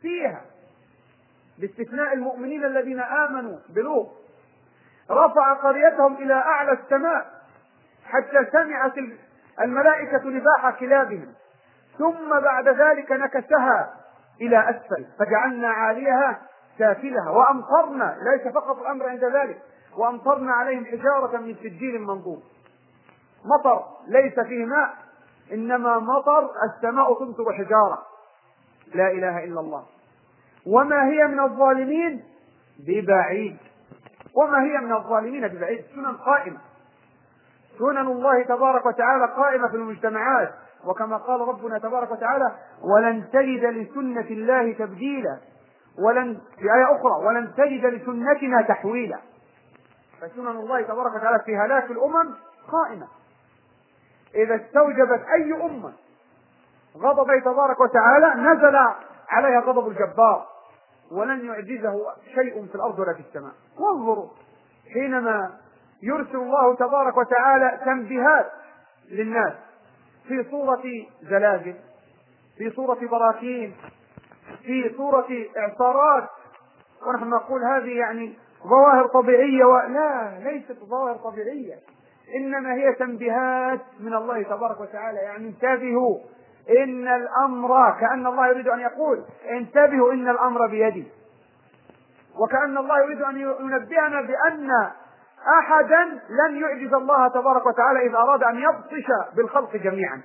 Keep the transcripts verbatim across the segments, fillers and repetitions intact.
فيها باستثناء المؤمنين الذين آمنوا بلوط رفع قريتهم إلى أعلى السماء حتى سمعت الملائكة نباح كلابهم، ثم بعد ذلك نكسها إلى أسفل فجعلنا عاليها سافلها وأمطرنا، ليس فقط الأمر عند ذلك، وأمطرنا عليهم حجارة من سجيل منضود. مطر ليس فيه ماء، إنما مطر السماء تمطر حجارة. لا إله إلا الله. وما هي من الظالمين ببعيد، وما هي من الظالمين ببعيد. سنن قائمة، سنن الله تبارك وتعالى قائمة في المجتمعات، وكما قال ربنا تبارك وتعالى: ولن تجد لسنة الله تبديلا، ولن في آية أخرى: ولن تجد لسنتنا تحويلا. فسنن الله تبارك وتعالى في هلاك الأمم قائمة. إذا استوجبت أي أمة غضب تبارك وتعالى نزل عليها غضب الجبار، ولن يعجزه شيء في الأرض ولا في السماء. وانظروا حينما يرسل الله تبارك وتعالى تنبيهات للناس في صورة زلازل، في صورة براكين، في صورة إعصارات، ونحن نقول هذه يعني ظواهر طبيعية، ولا ليست ظواهر طبيعية، إنما هي تنبيهات من الله تبارك وتعالى. يعني انتبهوا إن الأمر، كأن الله يريد أن يقول: انتبهوا إن الأمر بيدي. وكأن الله يريد أن ينبهنا بأن أحدا لن يعجز الله تبارك وتعالى إذا أراد أن يبطش بالخلق جميعا.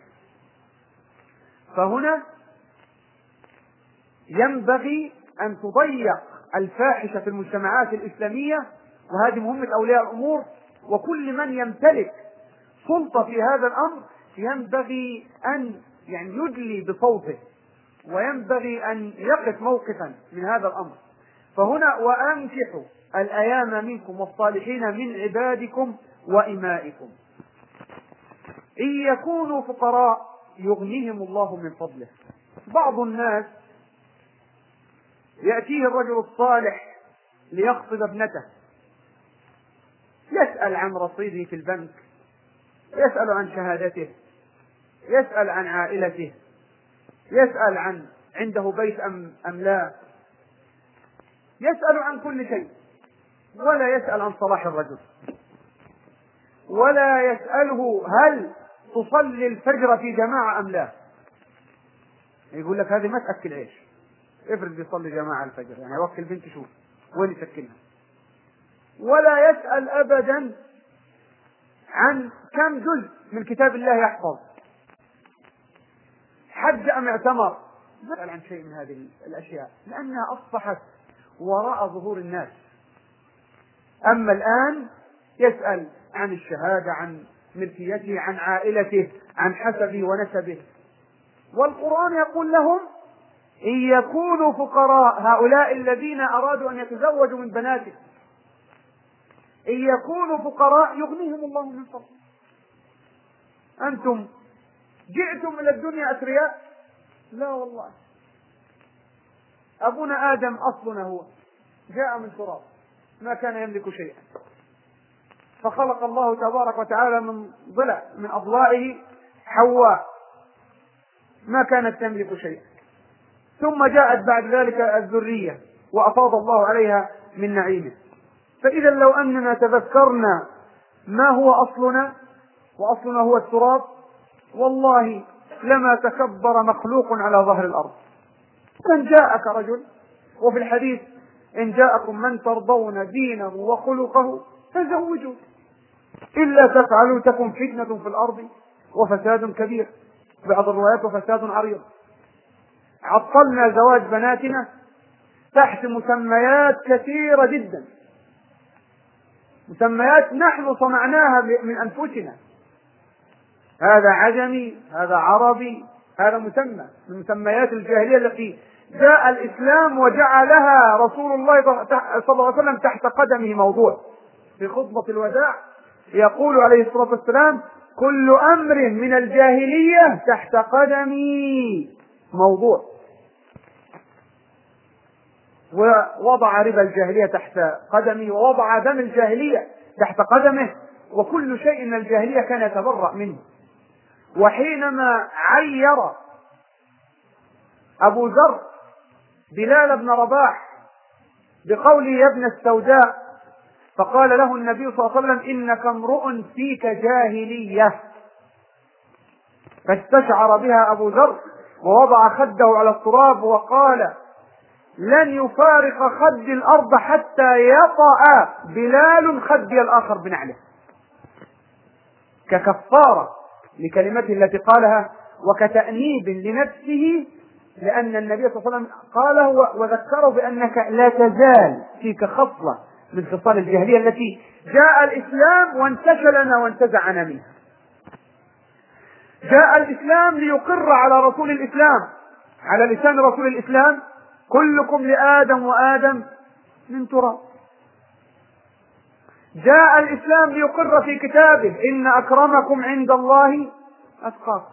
فهنا ينبغي أن تضيق الفاحشة في المجتمعات الإسلامية، وهذه مهمة أولياء الأمور وكل من يمتلك سلطة في هذا الأمر. ينبغي أن يعني يدلي بصوته، وينبغي أن يقف موقفا من هذا الأمر. فهنا: وأنكحوا الأيام منكم والصالحين من عبادكم وإمائكم إن يكونوا فقراء يغنيهم الله من فضله. بعض الناس يأتيه الرجل الصالح ليخطب ابنته، يسأل عن رصيده في البنك، يسأل عن شهادته، يسأل عن عائلته، يسأل عن عنده بيت أم, أم لا، يسأل عن كل شيء، ولا يسأل عن صلاح الرجل، ولا يسأله هل تصلي الفجر في جماعة أم لا. يقول لك هذه ما تأكل عيش، افرض بيصلي جماعة الفجر، يعني وكل بنت شوف وين يسكنها. ولا يسأل أبدا عن كم جزء من كتاب الله يحفظ، حج أم اعتمر، ما يسأل عن شيء من هذه الأشياء، لأنها أصبحت وراء ظهور الناس. أما الآن يسأل عن الشهادة، عن ملكيته، عن عائلته، عن حسبه ونسبه. والقرآن يقول لهم: إن يكونوا فقراء، هؤلاء الذين أرادوا أن يتزوجوا من بناتهم، إن يكونوا فقراء يغنيهم الله من فضله. أنتم جئتم إلى الدنيا أثرياء؟ لا والله، أبونا آدم أصلنا هو جاء من تراب، ما كان يملك شيئا، فخلق الله تبارك وتعالى من ضلع من أضلاعه حواء ما كانت تملك شيئا، ثم جاءت بعد ذلك الذرية وأفاض الله عليها من نعيمه. فإذا لو أننا تذكرنا ما هو أصلنا، وأصلنا هو التراب، والله لما تكبر مخلوق على ظهر الأرض. من جاءك رجل، وفي الحديث: إن جاءكم من ترضون دينه وخلقه فزوجوا، إلا تفعلوا تكن فتنة في الأرض وفساد كبير، بعض الروايات وفساد عريض. عطلنا زواج بناتنا تحت مسميات كثيرة جدا، مسميات نحن صنعناها من أنفسنا، هذا عجمي، هذا عربي، هذا مسمى من مسميات الجاهلية التي جاء الإسلام وجعلها رسول الله صلى الله عليه وسلم تحت قدمه موضوع. في خطبة الوداع يقول عليه الصلاة والسلام: كل أمر من الجاهلية تحت قدمي موضوع. ووضع ربا الجاهلية تحت قدمه، ووضع دم الجاهلية تحت قدمه، وكل شيء من الجاهلية كان يتبرأ منه. وحينما عير أبو ذر بلال بن رباح بقوله يا ابن السوداء، فقال له النبي صلى الله عليه وسلم إنك امرؤ فيك جاهلية، فاستشعر بها أبو ذر ووضع خده على التراب وقال لن يفارق خد الأرض حتى يطأ بلال خدي الآخر بنعله، ككفارة لكلمته التي قالها وكتأنيب لنفسه، لأن النبي صلى الله عليه وسلم قاله وذكره بأنك لا تزال فيك خصلة من خصال الجاهلية التي جاء الإسلام وانتشلنا وانتزعنا منها. جاء الإسلام ليقر على رسول الإسلام، على لسان رسول الإسلام كلكم لآدم وآدم من تراب. جاء الإسلام ليقر في كتابه إن أكرمكم عند الله أتقاكم.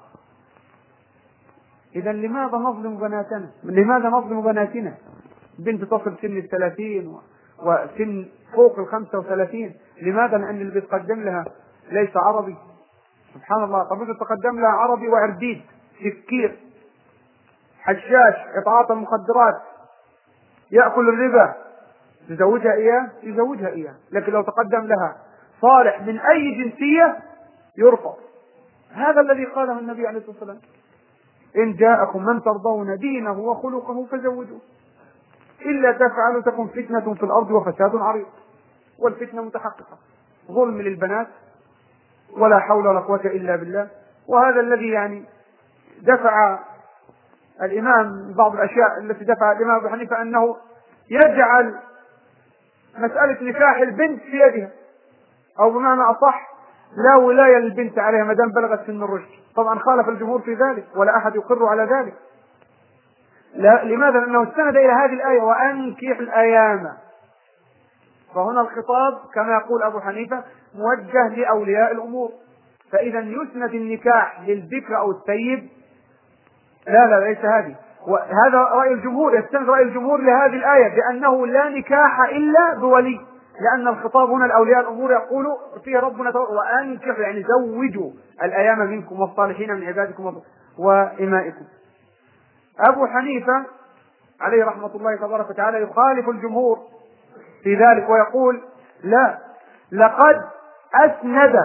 إذا لماذا نظلم بناتنا؟ لماذا نظلم بناتنا؟ بنت تصل سن الثلاثين وسن فوق الخمسة وثلاثين، لماذا؟ لأن اللي بيتقدم لها ليس عربي. سبحان الله، طب تقدم لها عربي وعرديد سكير حشاش يتعاطى المخدرات يأكل الربا، يزوجها إياه يزوجها إياه. لكن لو تقدم لها صالح من أي جنسية يرفض. هذا الذي قاله النبي عليه الصلاة والسلام إن جاءكم من ترضون دينه وخلقه فزوجوه، إلا تفعلوا تكن فتنة في الأرض وفساد عريض. والفتنة متحققة، ظلم للبنات ولا حول ولا قوة إلا بالله. وهذا الذي يعني دفع الإمام بعض الأشياء التي دفع الإمام أبو حنيفة أنه يجعل مسألة نكاح البنت في يدها، أو بمعنى أصح لا ولاية للبنت عليها ما دام بلغت سن الرشد. طبعا خالف الجمهور في ذلك ولا أحد يقر على ذلك. لا، لماذا؟ لأنه استند إلى هذه الآية وأنكح الأيام، فهنا الخطاب كما يقول أبو حنيفة موجه لأولياء الأمور. فإذا يسند النكاح للذكر أو الثيب؟ لا لا ليس هذه. وهذا رأي الجمهور، يستند رأي الجمهور لهذه الآية بأنه لا نكاح إلا بولي، لأن الخطاب هنا الأولياء الأمور يقول فيه ربنا وأنكحوا يعني زوجوا الأيام منكم والصالحين من عبادكم وإمائكم. أبو حنيفة عليه رحمة الله تبارك وتعالى يخالف الجمهور في ذلك ويقول لا، لقد أسند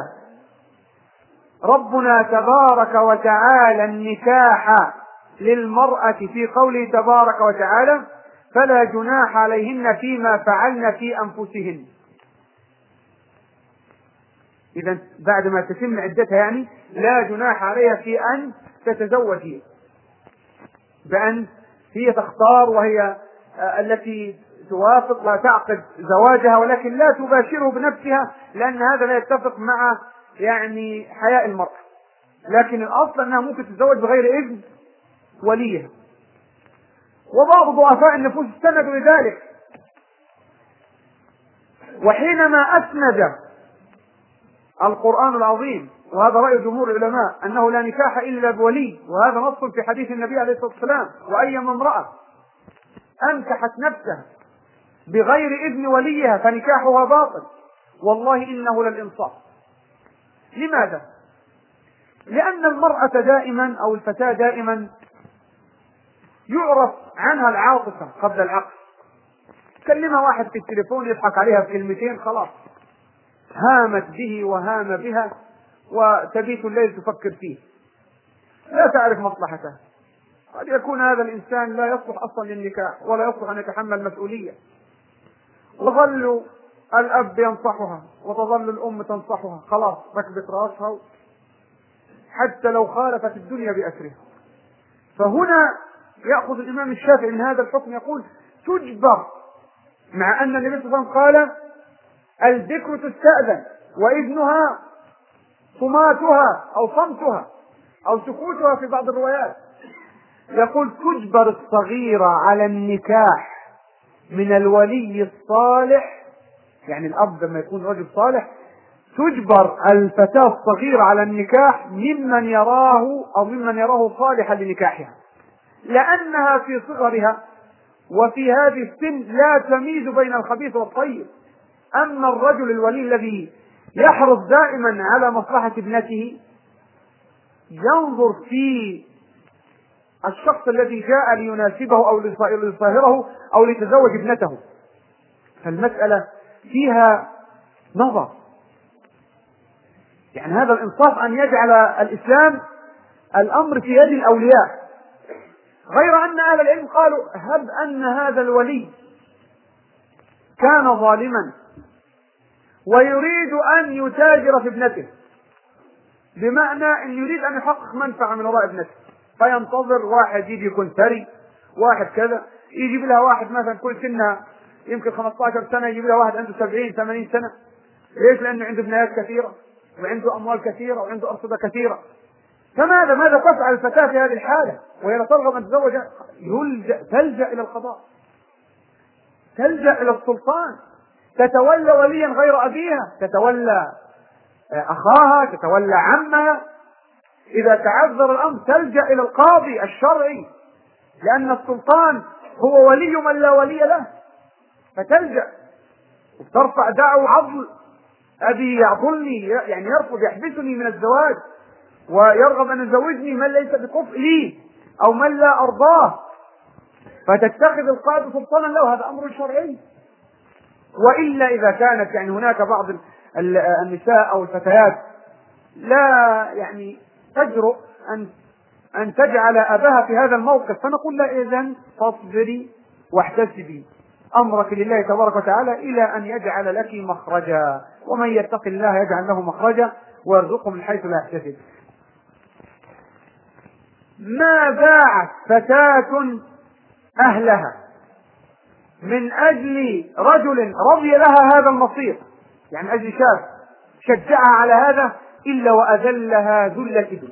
ربنا تبارك وتعالى النكاح للمرأة في قوله تبارك وتعالى فلا جناح عليهن فيما فعلن في أنفسهن. إذا بعد ما تتم عدتها يعني لا جناح عليها في أن تتزوج، بأن هي تختار وهي التي توافق لا تعقد زواجها، ولكن لا تباشره بنفسها لأن هذا لا يتفق مع يعني حياء المرأة. لكن الأصل أنها ممكن تتزوج بغير إذن وليها. وبعض ضعفاء النفوس استندوا لذلك، وحينما أسند القرآن العظيم وهذا رأي جمهور العلماء أنه لا نكاح إلا بولي، وهذا نص في حديث النبي عليه الصلاة والسلام وأيما امرأة أنكحت نفسها بغير إذن وليها فنكاحها باطل، والله إنه للإنصاف. لماذا؟ لأن المرأة دائما أو الفتاة دائما يعرف عنها العاطفة قبل العقل. كلمها واحد في التليفون يضحك عليها بكلمتين خلاص هامت به وهام بها وتبيت الليل تفكر فيه، لا تعرف مصلحته. قد يكون هذا الإنسان لا يصلح أصلا للنكاح ولا يصلح أن يتحمل مسؤولية، وظل الأب ينصحها وتظل الأم تنصحها، خلاص ركبت راسها حتى لو خالفت الدنيا بأسرها. فهنا يأخذ الإمام الشافعي من هذا الحكم يقول تجبر، مع أن النبي صلى الله عليه وسلم قال الذكر تستأذن وإذنها صماتها أو صمتها أو سكوتها في بعض الروايات. يقول تجبر الصغيرة على النكاح من الولي الصالح، يعني الأب لما يكون رجل صالح تجبر الفتاة الصغيرة على النكاح ممن يراه أو ممن يراه صالحا لنكاحها، لأنها في صغرها وفي هذه السن لا تميز بين الخبيث والطيب. أما الرجل الولي الذي يحرص دائما على مصلحة ابنته ينظر في الشخص الذي جاء ليناسبه أو ليصاهره أو ليتزوج ابنته. فالمسألة فيها نظر، يعني هذا الإنصاف أن يجعل الإسلام الأمر في يد الأولياء، غير أن أهل العلم قالوا هب أن هذا الولي كان ظالما ويريد أن يتاجر في ابنته، بمعنى أن يريد أن يحقق منفعة من وراء ابنته، فينتظر واحد يجي يكون ثري، واحد كذا، يجيب لها واحد مثلا كل سنة يمكن خمسة عشر سنة، يجيب لها واحد عنده سبعين ثمانين سنة. ليش؟ لأنه عنده بنايات كثيرة وعنده أموال كثيرة وعنده أرصدة كثيرة. فماذا ماذا تفعل الفتاة في هذه الحالة وهي لا ترغب أن تتزوج؟ يلجأ تلجأ إلى القضاء، تلجأ إلى السلطان، تتولى وليا غير أبيها، تتولى أخاها، تتولى عمها. إذا تعذر الأمر تلجأ إلى القاضي الشرعي، لأن السلطان هو ولي من لا ولي له، فتلجأ وترفع دعوى عضل، أبي يعضلني، يعني يرفض يحبسني من الزواج ويرغب أن يزوجني من ليس بكفء لي أو من لا أرضاه، فتتخذ القاضي سلطانا له. هذا أمر شرعي. وإلا إذا كانت يعني هناك بعض النساء أو الفتيات لا يعني تجرؤ أن أن تجعل أباها في هذا الموقف، فنقول لا، إذن فاصبري واحتسبي أمرك لله تبارك وتعالى إلى أن يجعل لك مخرجا، ومن يتق الله يجعل له مخرجا ويرزقه من حيث لا يحتسب. ما باعت فتاة أهلها من أجل رجل رضي لها هذا المصير، يعني أجل شاب شجعها على هذا، إلا وأذلها ذل كبر.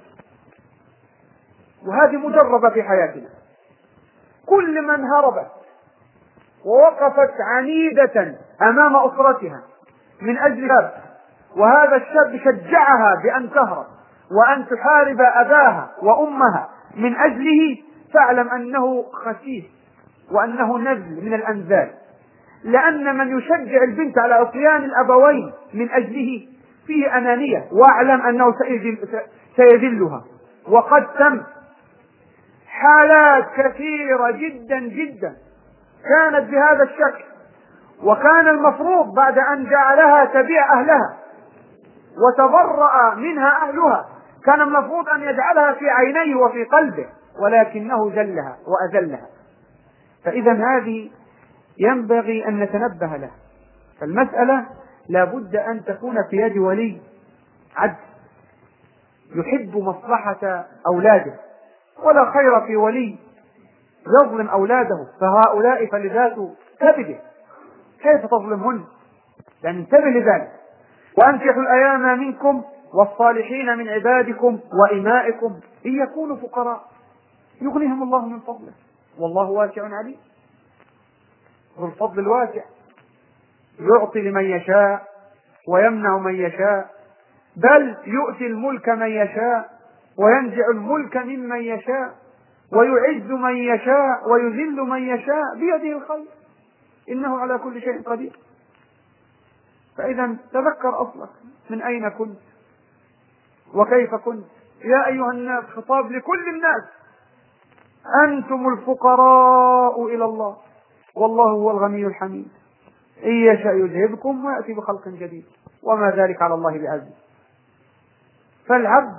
وهذه مجربة في حياتنا. كل من هربت ووقفت عنيدة أمام أسرتها من أجل شاب، وهذا الشاب شجعها بأن تهرب وأن تحارب أباها وأمها من أجله، فاعلم أنه خسيس وأنه نزل من الأنزال، لأن من يشجع البنت على عصيان الأبوين من أجله فيه أنانية، واعلم أنه سيذلها. وقد تم حالات كثيرة جدا جدا كانت بهذا الشكل، وكان المفروض بعد أن جعلها تبيع أهلها وتبرأ منها أهلها، كان المفروض أن يجعلها في عينيه وفي قلبه، ولكنه ذلها وأذلها. فإذا هذه ينبغي أن نتنبه له. فالمسألة لا بد أن تكون في يد ولي عدل يحب مصلحة أولاده، ولا خير في ولي يظلم أولاده، فهؤلاء فلذات كبده، كيف تظلمهن؟ يعني انتبه لذلك. وأنكحوا الأيام منكم والصالحين من عبادكم وإمائكم إن يكونوا فقراء يغنيهم الله من فضله والله واسع عليم. ذو الفضل الواسع يعطي لمن يشاء ويمنع من يشاء، بل يؤتي الملك من يشاء وينزع الملك ممن يشاء، ويعز من يشاء ويذل من يشاء بيده الخير، إنه على كل شيء قدير. فإذا تذكر أصلك، من أين كنت وكيف كنت. يا أيها الناس، خطاب لكل الناس، أنتم الفقراء إلى الله والله هو الغني الحميد، إن يشاء يذهبكم ويأتي بخلق جديد وما ذلك على الله بعزيز. فالعبد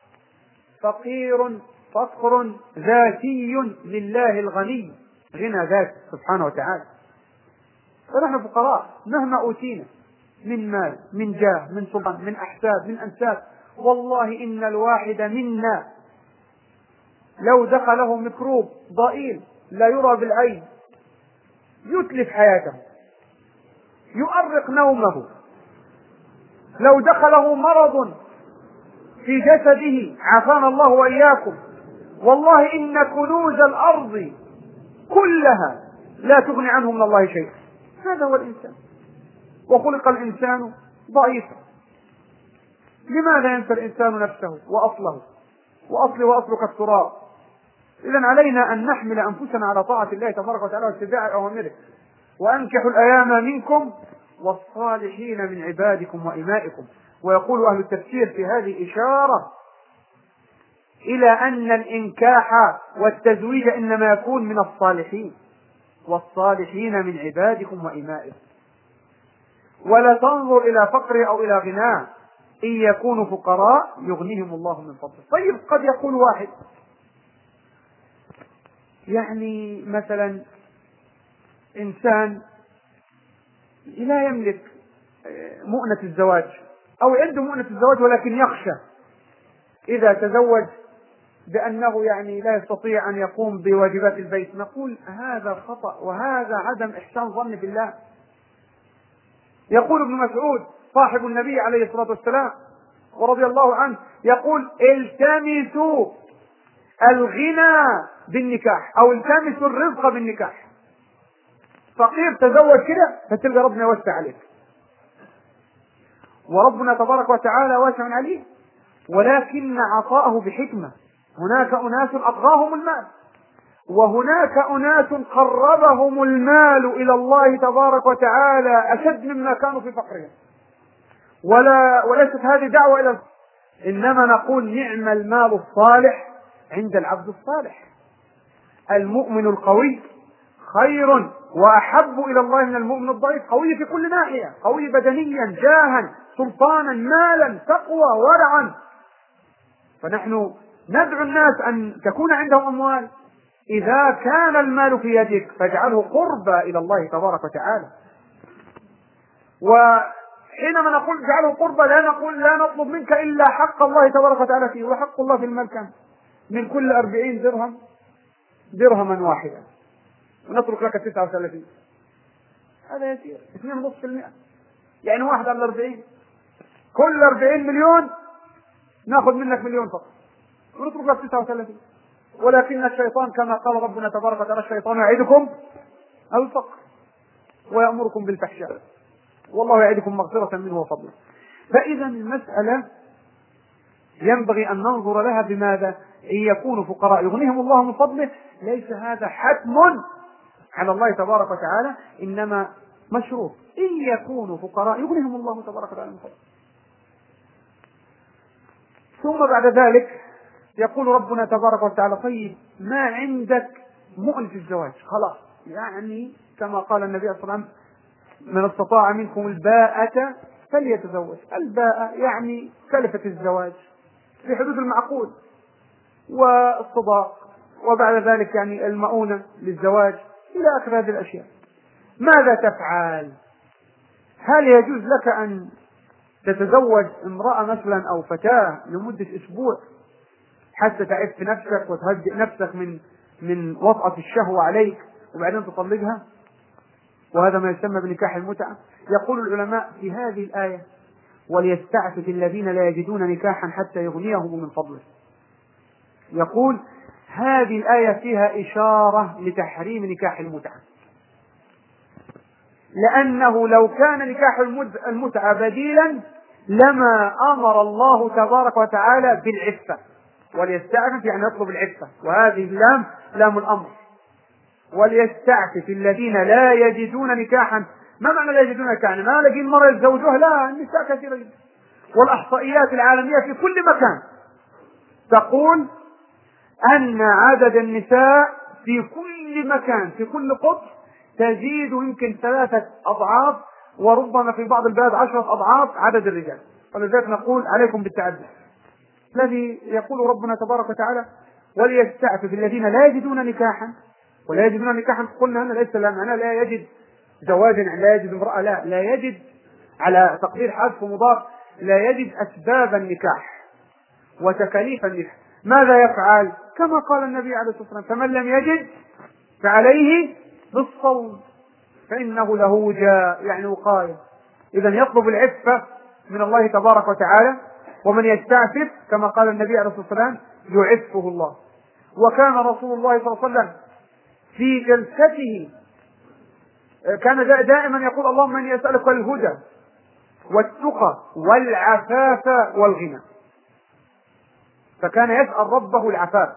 فقير فقر ذاتي لله الغني غنى ذات سبحانه وتعالى، فنحن فقراء مهما أوتينا من مال من جاه من سلطان من أحساب من أنساب. والله إن الواحد منا لو دخله ميكروب ضئيل لا يرى بالعين يتلف حياته يؤرق نومه، لو دخله مرض في جسده عافانا الله وإياكم، والله إن كنوز الأرض كلها لا تغني عنه من الله شيء. هذا هو الإنسان، وخلق الإنسان ضعيفا. لماذا ينسى الإنسان نفسه وأصله؟ وأصل وأصلك التراب. إذن علينا أن نحمل أنفسنا على طاعة الله تبارك وتعالى واتباع أوامره. وأنكحوا الأيام منكم والصالحين من عبادكم وإمائكم. ويقول أهل التفسير في هذه إشارة إلى أن الإنكاح والتزويج إنما يكون من الصالحين والصالحين من عبادكم وإمائكم، ولا تنظر إلى فقره أو إلى غناه، إن يكونوا فقراء يغنيهم الله من فضله. طيب قد يقول واحد يعني مثلا إنسان لا يملك مؤنة الزواج أو عنده مؤنة الزواج ولكن يخشى إذا تزوج بأنه يعني لا يستطيع أن يقوم بواجبات البيت، نقول هذا خطأ وهذا عدم إحسان ظن بالله. يقول ابن مسعود صاحب النبي عليه الصلاة والسلام ورضي الله عنه، يقول التمسوا الغنى بالنكاح أو التمسوا الرزق بالنكاح. فقير تزوج كده فتلقى ربنا يوسع عليك، وربنا تبارك وتعالى واسع عليه، ولكن عطاءه بحكمة. هناك أناس أطغاهم المال، وهناك أناس قربهم المال إلى الله تبارك وتعالى أشد مما كانوا في فقرهم. ولا وليست هذه دعوة إلى، إنما نقول نعم المال الصالح عند العبد الصالح. المؤمن القوي خير وأحب إلى الله من المؤمن الضعيف. قوي في كل ناحية، قوي بدنيا، جاها، سلطانا، مالا، تقوى، ورعا. فنحن ندعو الناس أن تكون عندهم أموال. إذا كان المال في يدك فاجعله قربى إلى الله تبارك وتعالى. وحينما نقول اجعله قربى لا نقول لا نطلب منك إلا حق الله تبارك وتعالى فيه، وحق الله في المال كم؟ من كل أربعين درهم درهما واحدا، ونترك لك تسعة وثلاثين. هذا يسير، اثنين ونصف في المئة، يعني واحد على أربعين. كل أربعين مليون ناخذ منك مليون فقط، ونترك لك تسعة وثلاثين. ولكن الشيطان كما قال ربنا تبارك وتعالى الشيطان يعدكم الفقر ويأمركم بالفحشاء والله يعدكم مغفرة منه وفضله. فإذا المسألة ينبغي أن ننظر لها بماذا؟ إن يكونوا فقراء يغنيهم الله من فضله، ليس هذا حتم على الله تبارك وتعالى، إنما مشروط. إن يكونوا فقراء يغنيهم الله تبارك وتعالى من فضله. ثم بعد ذلك يقول ربنا تبارك وتعالى طيب ما عندك مؤنة الزواج، خلاص يعني كما قال النبي صلى الله عليه وسلم من استطاع منكم الباءة فليتزوج. الباءة يعني كلفة الزواج في حدود المعقول، والصداق، وبعد ذلك يعني المؤونة للزواج إلى آخر هذه الأشياء. ماذا تفعل؟ هل يجوز لك أن تتزوج امرأة مثلا أو فتاة لمدة أسبوع حتى تعف نفسك وتهدئ نفسك من من وطأة الشهوة عليك وبعدين تطلقها؟ وهذا ما يسمى بنكاح المتعة. يقول العلماء في هذه الآية وليستعفف الذين لا يجدون نكاحا حتى يغنيهم من فضله. يقول هذه الآية فيها إشارة لتحريم نكاح المتعة، لأنه لو كان نكاح المتعة بديلا لما أمر الله تبارك وتعالى بالعفة. وليستعفف يعني يطلب العفة، وهذه اللام لام الأمر. وليستعفف الذين لا يجدون نكاحا. ما معنى لا يجدون نكاحا؟ ما لاقين مرة يتزوجوها؟ لا، النساء كثيرة جدا، والإحصائيات العالمية في كل مكان تقول أن عدد النساء في كل مكان في كل قطر تزيد يمكن ثلاثة أضعاف، وربما في بعض البلاد عشرة أضعاف عدد الرجال. ولذلك نقول عليكم بالتعدد. الذي يقول ربنا تبارك وتعالى وليستعفف الذين لا يجدون نكاحا. ولا يجدون نكاحا قلنا أن ليس لا معناه لا يجد زواجا، لا يجد امرأة، لا لا يجد على تقدير حذف مضاف، لا يجد أسباب النكاح وتكاليف النكاح. ماذا يفعل؟ كما قال النبي عليه الصلاة والسلام فمن لم يجد فعليه بالصوم فإنه له وجاء، يعني وقاية. إذا يطلب العفة من الله تبارك وتعالى، ومن يستعفف كما قال النبي عليه الصلاة والسلام يعفه الله. وكان رسول الله صلى الله عليه وسلم في جلسته كان دائما يقول اللهم إني أسألك الهدى والتقى والعفاف والغنى. فكان يسأل ربه العفاف.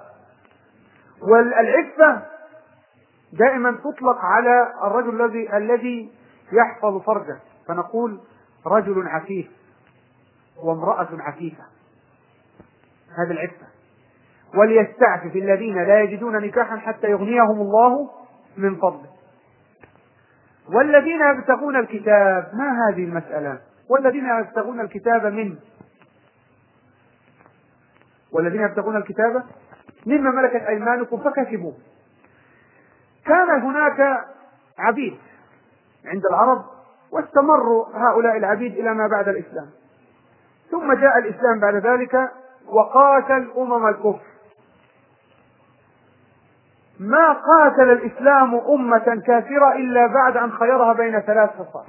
والعفة دائما تطلق على الرجل الذي الذي يحفظ فرجه، فنقول رجل عفيف وامرأة عفيفة، هذا العفة. وليستعفف الذين لا يجدون نكاحا حتى يغنيهم الله من فضله. والذين يبتغون الكتاب، ما هذه المسألة؟ والذين يبتغون الكتاب من والذين يبتغون الكتاب مما ملكت أيمانكم فكتبوا. كان هناك عبيد عند العرب، واستمروا هؤلاء العبيد إلى ما بعد الإسلام، ثم جاء الإسلام بعد ذلك وقاتل أمم الكفر. ما قاتل الإسلام أمة كافرة إلا بعد أن خيرها بين ثلاث خصال: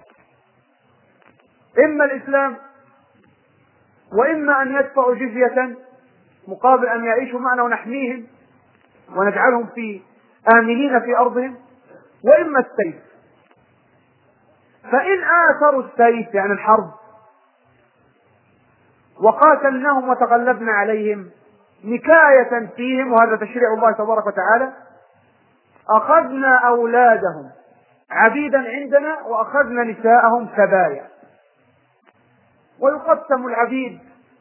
إما الإسلام، وإما أن يدفعوا جزية مقابل أن يعيشوا معنا ونحميهم ونجعلهم في آمنين في أرضهم، وإما السيف. فإن آثروا السيف يعني الحرب وقاتلناهم وتغلبنا عليهم نكاية فيهم، وهذا تشريع الله تبارك وتعالى، أخذنا أولادهم عبيدا عندنا وأخذنا نساءهم سبايا. ويقسم العبيد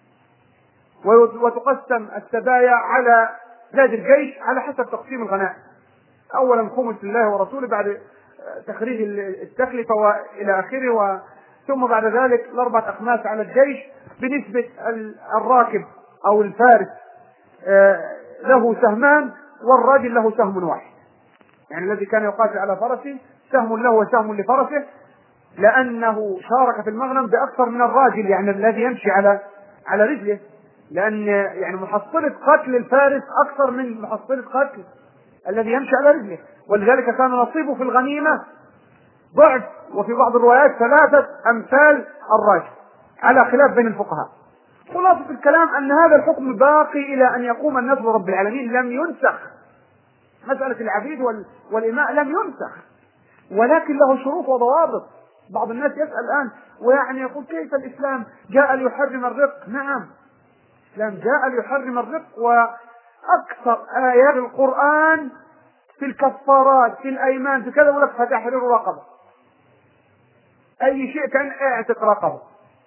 وتقسم السبايا على زاد الجيش على حسب تقسيم الغنائم، أولا خمس لله ورسوله، بعد تخريج التكلفة وإلى آخره، ثم بعد ذلك الأربعة أخماس على الجيش بنسبة الراكب أو الفارس له سهمان والراجل له سهم واحد، يعني الذي كان يقاتل على فرسه سهم له وسهم لفرسه، لأنه شارك في المغنم بأكثر من الراجل، يعني الذي يمشي على على رجله، لأن يعني محصلة قتل الفارس أكثر من محصلة قتل الذي يمشي على رجله، ولذلك كان نصيبه في الغنيمة ضعف، وفي بعض الروايات ثلاثة أمثال الراجل، على خلاف بين الفقهاء. خلاصة الكلام أن هذا الحكم باقي إلى أن يقوم الناس برب العالمين، لم ينسخ. مسألة العبيد والإماء لم ينسخ، ولكن له شروط وضوابط. بعض الناس يسأل الآن ويعني يقول كيف الإسلام جاء ليحرم الرق؟ نعم، الإسلام جاء ليحرم الرق، وأكثر آيات القرآن في الكفارات في الأيمان في كذا يقول لك فتحرير رقبة، أي شيء كان اعتق رقبة.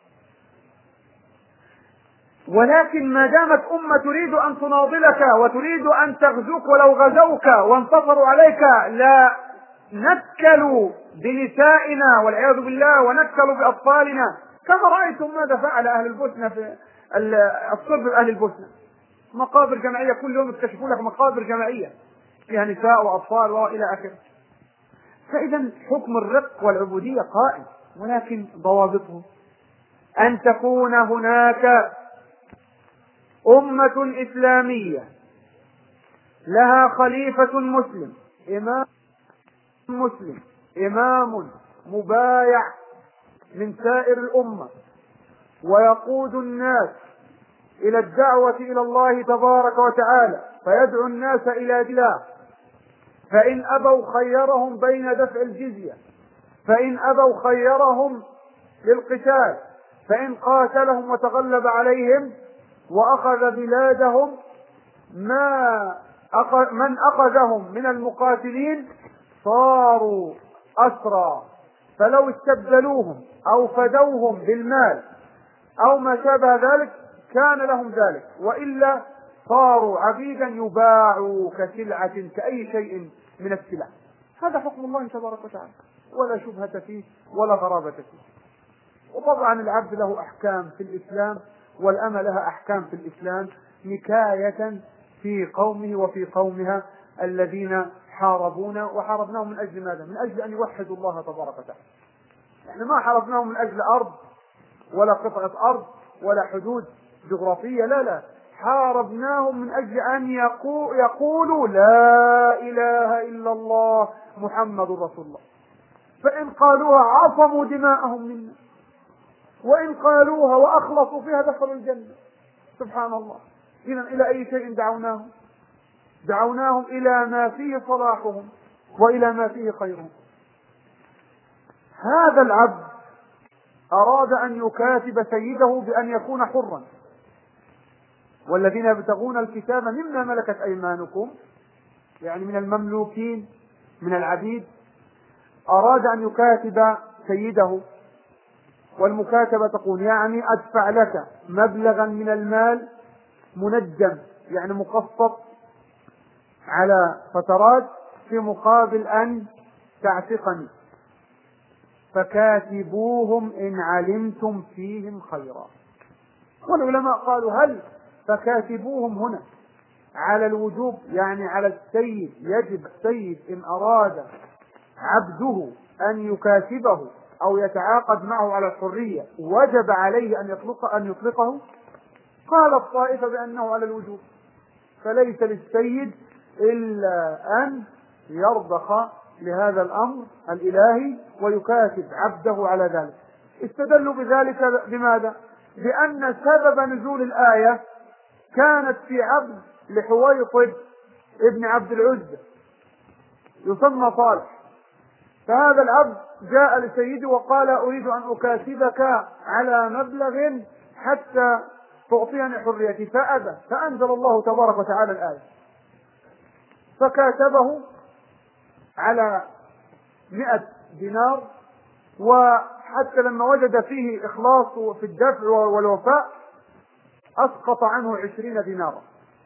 ولكن ما دامت أمة تريد أن تناضلك وتريد أن تغزوك، ولو غزوك وانتصروا عليك لا نكلوا بنسائنا والعياذ بالله ونكلوا بأطفالنا، كما رأيتم ماذا فعل أهل البوسنة في الصرب أهل البوسنة، مقابر جماعية كل يوم يكتشفون لك مقابر جماعية فيها نساء وأطفال وإلى آخره. فإذا حكم الرق والعبودية قائم، ولكن ضوابطه أن تكون هناك أمة إسلامية لها خليفة مسلم، إمام مسلم، إمام مبايع من سائر الأمة، ويقود الناس إلى الدعوة إلى الله تبارك وتعالى، فيدعو الناس إلى دين الله. فإن أبوا خيرهم بين دفع الجزية، فإن أبوا خيرهم للقتال، فإن قاتلهم وتغلب عليهم وأخذ بلادهم ما أخذ من أخذهم من المقاتلين صاروا أسرى، فلو استبدلوهم أو فدوهم بالمال أو ما شابه ذلك كان لهم ذلك، وإلا صاروا عبيدا يباعوا كسلعة كأي شيء من السلع. هذا حكم الله تبارك وتعالى، ولا شبهة فيه ولا غرابة فيه. وطبعا العبد له أحكام في الإسلام، والأمة لها أحكام في الإسلام، نكاية في قومه وفي قومها الذين حاربونا، وحاربناهم من أجل ماذا؟ من أجل أن يوحدوا الله تبارك وتعالى. يعني ما حاربناهم من أجل أرض ولا قطعة أرض ولا حدود جغرافية، لا لا، حاربناهم من أجل أن يقولوا لا إله إلا الله محمد رسول الله. فإن قالوها عصموا دماءهم منا، وإن قالوها وأخلصوا فيها دخلوا الجنة. سبحان الله. إذن إلى أي شيء دعوناهم؟ دعوناهم إلى ما فيه صلاحهم وإلى ما فيه خيرهم. هذا العبد أراد أن يكاتب سيده بأن يكون حرا، والذين يبتغون الكتاب مما ملكت أيمانكم، يعني من المملوكين من العبيد، أراد أن يكاتب سيده. والمكاتبة تقول يعني أدفع لك مبلغا من المال منجم يعني مقسط على فترات في مقابل أن تعتقني، فكاتبوهم إن علمتم فيهم خيرا. والعلماء قالوا هل فكاتبوهم هنا على الوجوب، يعني على السيد، يجب السيد إن أراد عبده أن يكاتبه أو يتعاقد معه على الحرية وجب عليه أن يطلق أن يطلقه؟ قال الطائفة بأنه على الوجوب، فليس للسيد إلا أن يرضخ لهذا الأمر الإلهي ويكاتب عبده على ذلك. استدلوا بذلك بماذا؟ بأن سبب نزول الآية كانت في عبد لحويطب ابن عبد العزى يسمى صالح، فهذا العبد جاء لسيده وقال أريد أن أكاتبك على مبلغ حتى تعطيني حريتي، فأبى، فأنزل الله تبارك وتعالى الآية فكاتبه على مئة دينار، وحتى لما وجد فيه إخلاص في الدفع والوفاء أسقط عنه عشرين دينارا.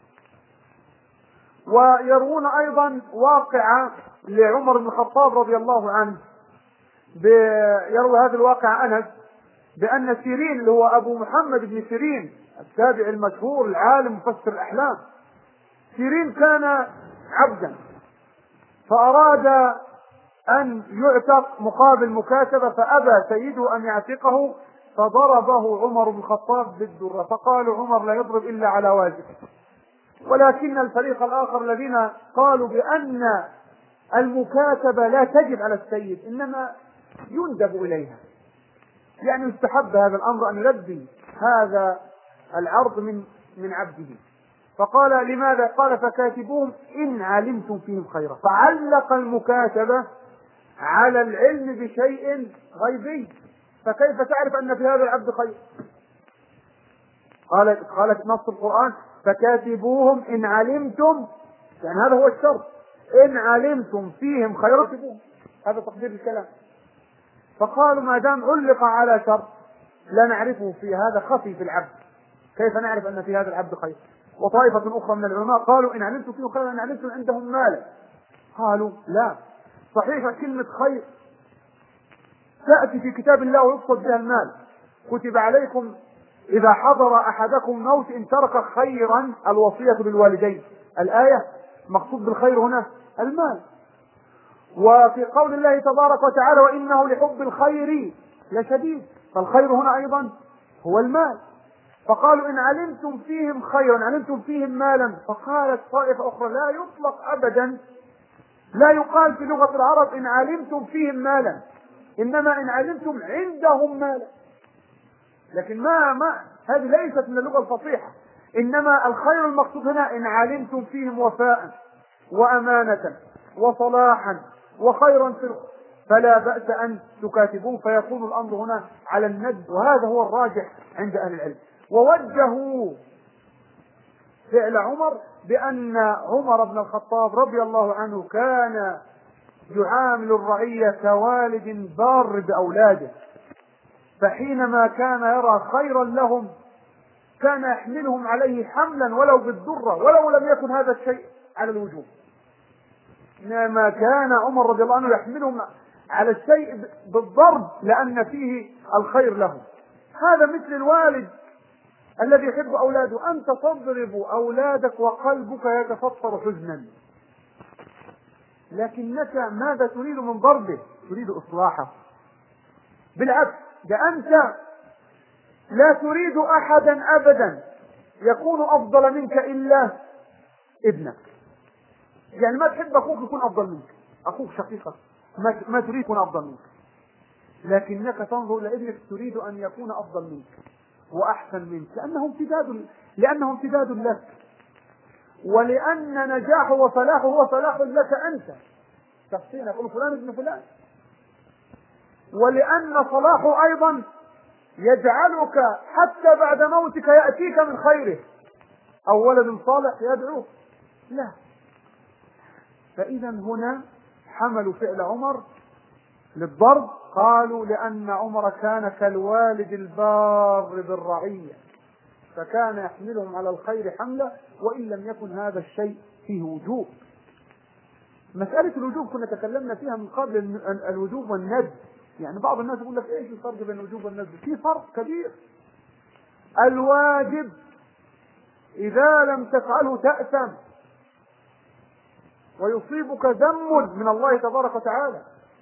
ويروون أيضا واقعة لعمر بن الخطاب رضي الله عنه، يروي هذا الواقع أنس بأن سيرين اللي هو أبو محمد بن سيرين التابع المشهور العالم مفسر الأحلام، سيرين كان عبدا فأراد أن يعتق مقابل مكاتبة، فأبى سيده أن يعتقه، فضربه عمر بن الخطاب بالدرة، فقال عمر لا يضرب إلا على واجب. ولكن الفريق الآخر الذين قالوا بأن المكاتبة لا تجب على السيد إنما يندب إليها، يعني يستحب هذا الأمر أن يلبي هذا العرض من من عبده، فقال لماذا؟ قال فكاتبوهم إن علمتم فيهم خيرا، فعلق المكاتبة على العلم بشيء غيبي، فكيف تعرف أن في هذا العبد خير؟ قالت قالت نص القرآن فكاتبوهم إن علمتم، يعني هذا هو الشرط، إن علمتم فيهم خيرا كاتبوهم، هذا تقدير الكلام. فقالوا ما دام علق على شرط لا نعرفه في هذا خفي في العبد، كيف نعرف أن في هذا العبد خير؟ وطائفة أخرى من العلماء قالوا إن علمتم فيهم خيرا إن علمتم عندهم مالا. قالوا لا، صحيح كلمة خير تأتي في كتاب الله ويقصد بها المال، كتب عليكم إذا حضر أحدكم موت إن ترك خيرا الوصية بالوالدين، الآية مقصود بالخير هنا المال. وفي قول الله تبارك وتعالى وإنه لحب الخير لشديد، فالخير هنا أيضا هو المال. فقالوا إن علمتم فيهم خيرا علمتم فيهم مالا. فقالت طائفة أخرى لا يطلق أبدا، لا يقال في لغة العرب إن علمتم فيهم مالا، إنما إن علمتم عندهم مالا. لكن ما ما هذه ليست من اللغة الفصيحة، إنما الخير المقصود هنا إن علمتم فيهم وفاء وأمانة وصلاحا وخيرا في فلا بأس أن تكاتبوه، فيكون الأمر هنا على الند، وهذا هو الراجح عند أهل العلم. ووجهوا فعل عمر بأن عمر بن الخطاب رضي الله عنه كان يعامل الرعية كوالد بار بأولاده، فحينما كان يرى خيرا لهم كان يحملهم عليه حملا ولو بالضرة ولو لم يكن هذا الشيء على الوجوب، إنما كان عمر رضي الله عنه يحملهم على الشيء بالضرب لأن فيه الخير له. هذا مثل الوالد الذي يحب أولاده، أنت تضرب أولادك وقلبك يتفطر حزنا، لكنك ماذا تريد من ضربه؟ تريد إصلاحه. بالعكس، ده أنت لا تريد أحدا أبدا يكون أفضل منك إلا ابنك، يعني ما تحب أخوك يكون أفضل منك، أخوك شقيقك ما, ما تريد يكون أفضل منك، لكنك تنظر لابنك تريد أن يكون أفضل منك وأحسن منك، لأنه امتداد لأنه امتداد لك، ولأن نجاحه وصلاحه هو صلاح لك أنت شخصيا، يقول فلان ابن فلان، ولأن صلاحه أيضا يجعلك حتى بعد موتك يأتيك من خيره، أو ولد صالح يدعوك لا. فإذا هنا حملوا فعل عمر للضرب، قالوا لأن عمر كان كالوالد البار بالرعية، فكان يحملهم على الخير حملة، وإن لم يكن هذا الشيء فيه وجوب. مسألة الوجوب كنا تكلمنا فيها من قبل، الوجوب والندب. يعني بعض الناس يقول لك ايش الفرق بين الوجوب والندب؟ في فرق كبير. الواجب إذا لم تفعله تأثم ويصيبك ذم من الله تبارك وتعالى،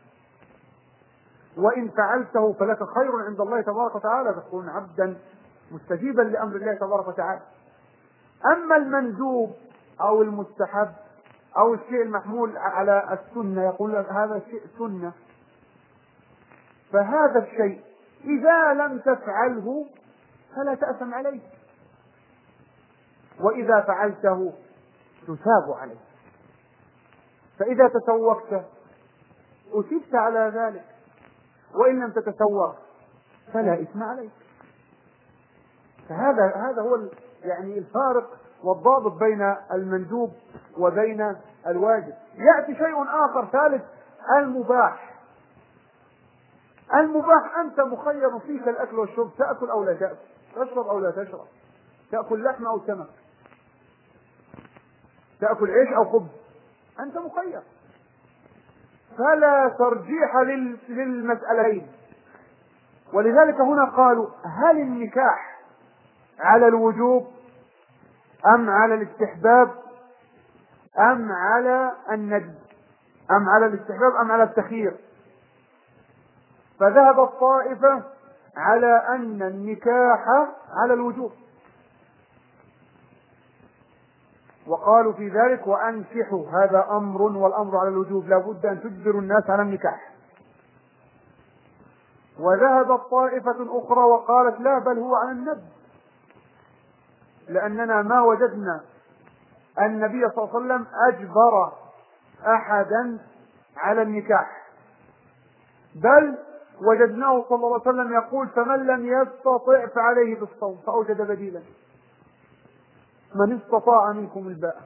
وإن فعلته فلك خير عند الله تبارك وتعالى، تكون عبدا مستجيبا لأمر الله تبارك وتعالى. أما المندوب أو المستحب أو الشيء المحمول على السنة، يقول هذا شيء سنة، فهذا الشيء إذا لم تفعله فلا تأثم عليه، وإذا فعلته تثاب عليه. فإذا تسوقت أثبت على ذلك، وإن لم تتسوق فلا إثم عليك. فهذا هذا هو يعني الفارق والضابط بين المندوب وبين الواجب. يأتي شيء آخر ثالث، المباح. المباح أنت مخير فيك الأكل والشرب، تأكل أو لا تأكل، تشرب أو لا تشرب، تأكل لحم أو سمك، تأكل عيش أو خبز، أنت مخير. فلا ترجيح للمسألين. ولذلك هنا قالوا هل النكاح على الوجوب أم على الاستحباب أم على الندب، أم على الاستحباب أم على التخيير؟ فذهب الطائفة على أن النكاح على الوجوب، وقالوا في ذلك وأنكحوا، هذا أمر والأمر على الوجوب، لا بد أن تجبروا الناس على النكاح. وذهبت طائفة أخرى وقالت لا، بل هو على الندب، لأننا ما وجدنا النبي صلى الله عليه وسلم أجبر أحدا على النكاح، بل وجدناه صلى الله عليه وسلم يقول فمن لم يستطع فعليه بالصوم، فأوجد بديلا، من استطاع منكم الباء.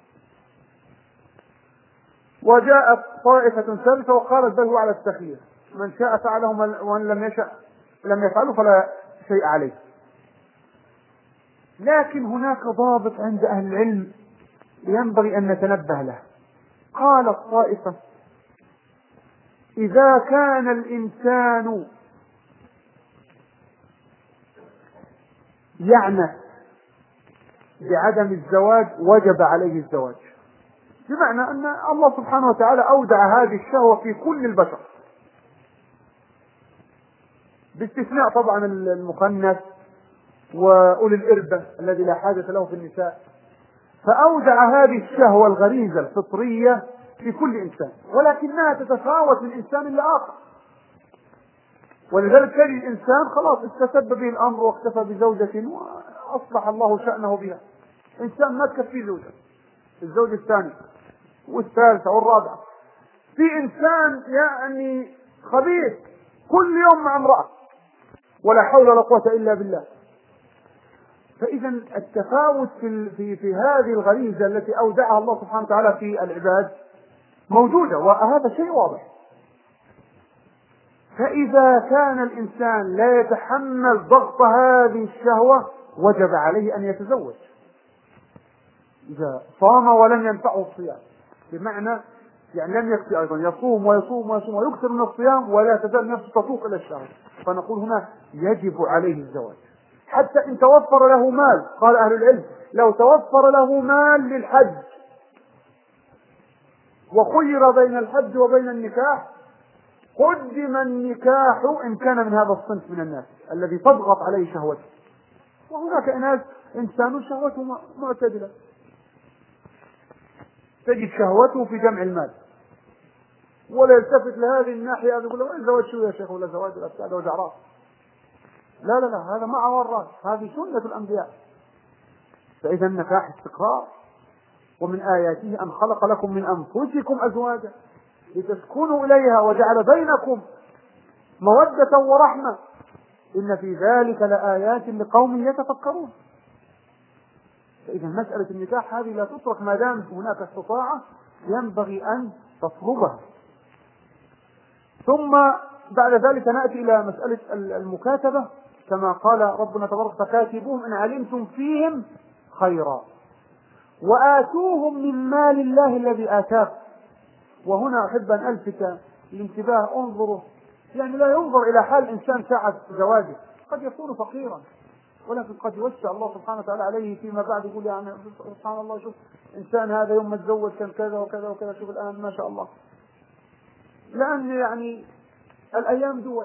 وجاءت طائفة ثالثة وقالت بل هو على التخيير، من شاء فعله ومن لم يشأ لم يفعله فلا شيء عليه. لكن هناك ضابط عند أهل العلم ينبغي أن نتنبه له. قال الطائفة إذا كان الإنسان يعنى بعدم الزواج وجب عليه الزواج، بمعنى أن الله سبحانه وتعالى أودع هذه الشهوة في كل البشر، باستثناء طبعا المخنث وأولي الإربة الذي لا حاجة له في النساء، فأودع هذه الشهوة الغريزة الفطرية في كل إنسان، ولكنها تتفاوت من إنسان إلى آخر. ولذلك تجد الإنسان خلاص استسد به الأمر واكتفى بزوجة وأصلح الله شأنه بها. إنسان ما تكفي زوجة، الزوجة الثانية والثالثة والرابعة. في إنسان يعني خبيث كل يوم مع امرأة ولا حول ولا قوة إلا بالله. فإذا التفاوت في, في, في هذه الغريزة التي أودعها الله سبحانه وتعالى في العباد موجودة، وهذا شيء واضح. فإذا كان الإنسان لا يتحمل ضغط هذه الشهوة وجب عليه أن يتزوج. إذا صام ولم ينفعه الصيام، بمعنى يعني لم يكفي أيضا يصوم ويصوم ويصوم ويكثر من الصيام ولا تزال نفسه تطوق إلى الشهوة، فنقول هنا يجب عليه الزواج. حتى إن توفر له مال، قال أهل العلم لو توفر له مال للحج وخير بين الحج وبين النكاح قدم النكاح إن كان من هذا الصنف من الناس الذي تضغط عليه شهوته. وهناك ناس إنسان شهوته معتدلة، تجد شهوته في جمع المال ولا يلتفت لهذه الناحية، يقول له الزواج شو يا شيخ ولا زواج ولا بتاع وجع راس. لا لا لا، هذا ما عور راس، هذه سنة الأنبياء. فإذا النكاح استقرار، ومن آياته أن خلق لكم من أنفسكم أزواجا لتسكنوا إليها وجعل بينكم مودة ورحمة إن في ذلك لآيات لقوم يتفكرون. فإذا مسألة النكاح هذه لا تترك ما دام هناك استطاعة، ينبغي أن تطلبها. ثم بعد ذلك نأتي إلى مسألة المكاتبة كما قال ربنا تبارك فكاتبوهم إن علمتم فيهم خيرا وآتوهم من مال الله الذي آتاكم. وهنا أحب أن ألفت الانتباه، انظروا، يعني لا ينظر إلى حال إنسان ساعة زواجه، قد يكون فقيرا ولكن قد يوسع الله سبحانه وتعالى عليه فيما بعد، يقول يعني سبحان الله شوف إنسان هذا يوم ما تزوج كان كذا وكذا وكذا، شوف الآن ما شاء الله. لأن يعني الأيام دول،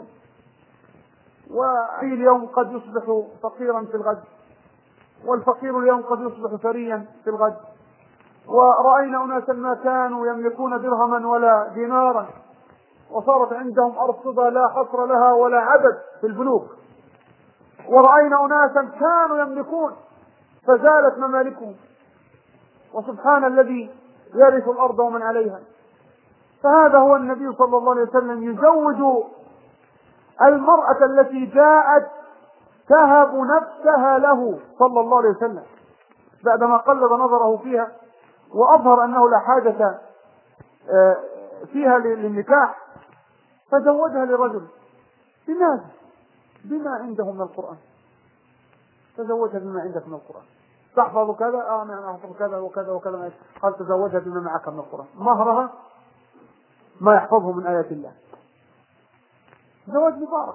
وفي اليوم قد يصبح فقيرا في الغد، والفقير اليوم قد يصبح ثريا في الغد. ورأينا أناسا ما كانوا يملكون درهما ولا دينارا وصارت عندهم أرصدة لا حصر لها ولا عدد في البنوك. ورأينا أناسا كانوا يملكون فزالت ممالكهم، وسبحان الذي يرث الأرض ومن عليها. فهذا هو النبي صلى الله عليه وسلم يزوج المرأة التي جاءت تهب نفسها له صلى الله عليه وسلم بعدما قلب نظره فيها وأظهر أنه لا حاجة فيها للنكاح، فزوجها لرجل. لماذا؟ بما عنده من القرآن. تزوجها بما عندك من القرآن. تحفظ كذا؟ اه انا احفظ كذا وكذا وكذا. قال تزوجها بما معك من القرآن. مهرها ما يحفظه من آيات الله. زواج مبارك.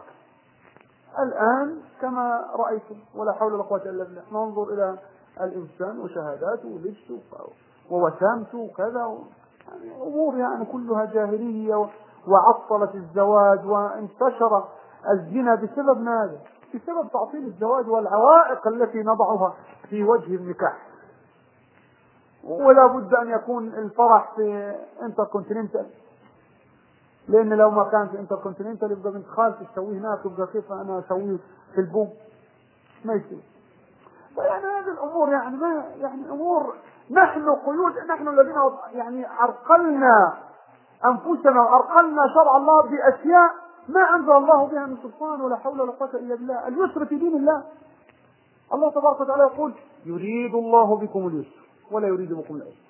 الآن كما رأيتم ولا حول ولا قوة إلا بالله، ننظر إلى الإنسان وشهاداته ولبسه ووسامته وكذا، يعني أمور يعني كلها جاهلية، وعطلت الزواج، وانتشر الزنا بسبب ماذا؟ بسبب تعطيل الزواج والعوائق التي نضعها في وجه النكاح. ولا بد أن يكون الفرح في انتركونتيننتال، لأن لو ما كان في انتركونتيننتال يبقى بنت خالتي تسويه هناك، يبقى كيف أنا أسويه في البوم؟ ما يصير. يعني هذه الأمور يعني ما يعني أمور نحن قيود، نحن الذين يعني عرقلنا أنفسنا وعرقلنا شرع الله بأشياء ما أنزل الله بها من سلطان، ولا حول ولا قوة إلا بالله. اليسر في دين الله. الله تبارك وتعالى يقول يريد الله بكم اليسر ولا يريد بكم العسر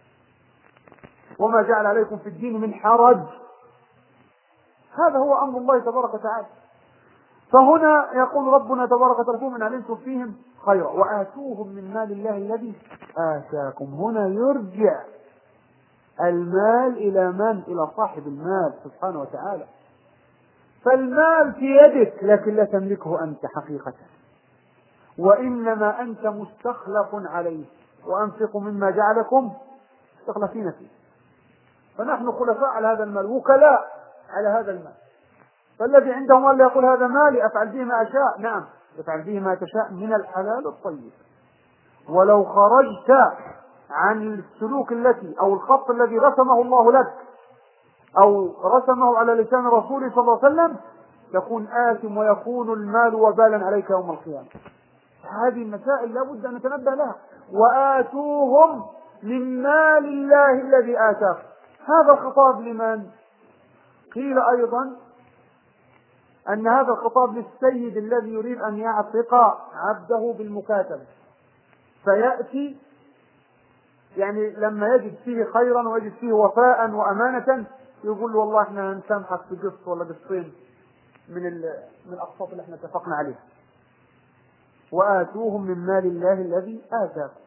وما جعل عليكم في الدين من حرج. هذا هو أمر الله تبارك وتعالى. فهنا يقول ربنا تبارك وتعالى من علمتم فيهم خيرا وآتوهم من مال الله الذي آتاكم. هنا يرجع المال إلى من؟ إلى صاحب المال سبحانه وتعالى. فالمال في يدك لكن لا تملكه أنت حقيقة، وإنما أنت مستخلف عليه. وأنفقوا مما جعلكم مستخلفين فيه. فنحن خلفاء على هذا المال، وكلاء على هذا المال. فالذي عنده مال يقول هذا مالي أفعل به ما أشاء. نعم، تفعل به ما تشاء من الحلال الطيب. ولو خرجت عن السلوك التي أو الخط الذي رسمه الله لك أو رسمه على لسان رسوله صلى الله عليه وسلم تكون آثم ويكون المال وبالا عليك يوم القيامة. هذه المسائل لا بد أن نتنبه لها. وآتوهم من مال الله الذي آتاكم. هذا الخطاب لمن؟ قيل أيضا أن هذا الخطاب للسيد الذي يريد أن يعتق عبده بالمكاتبة، فيأتي يعني لما يجد فيه خيرا ويجد فيه وفاء وأمانة يقول له والله احنا نسامحك في قسط ولا قسطين من من الأقساط اللي احنا اتفقنا عليها. وآتوهم من مال الله الذي آتاكم.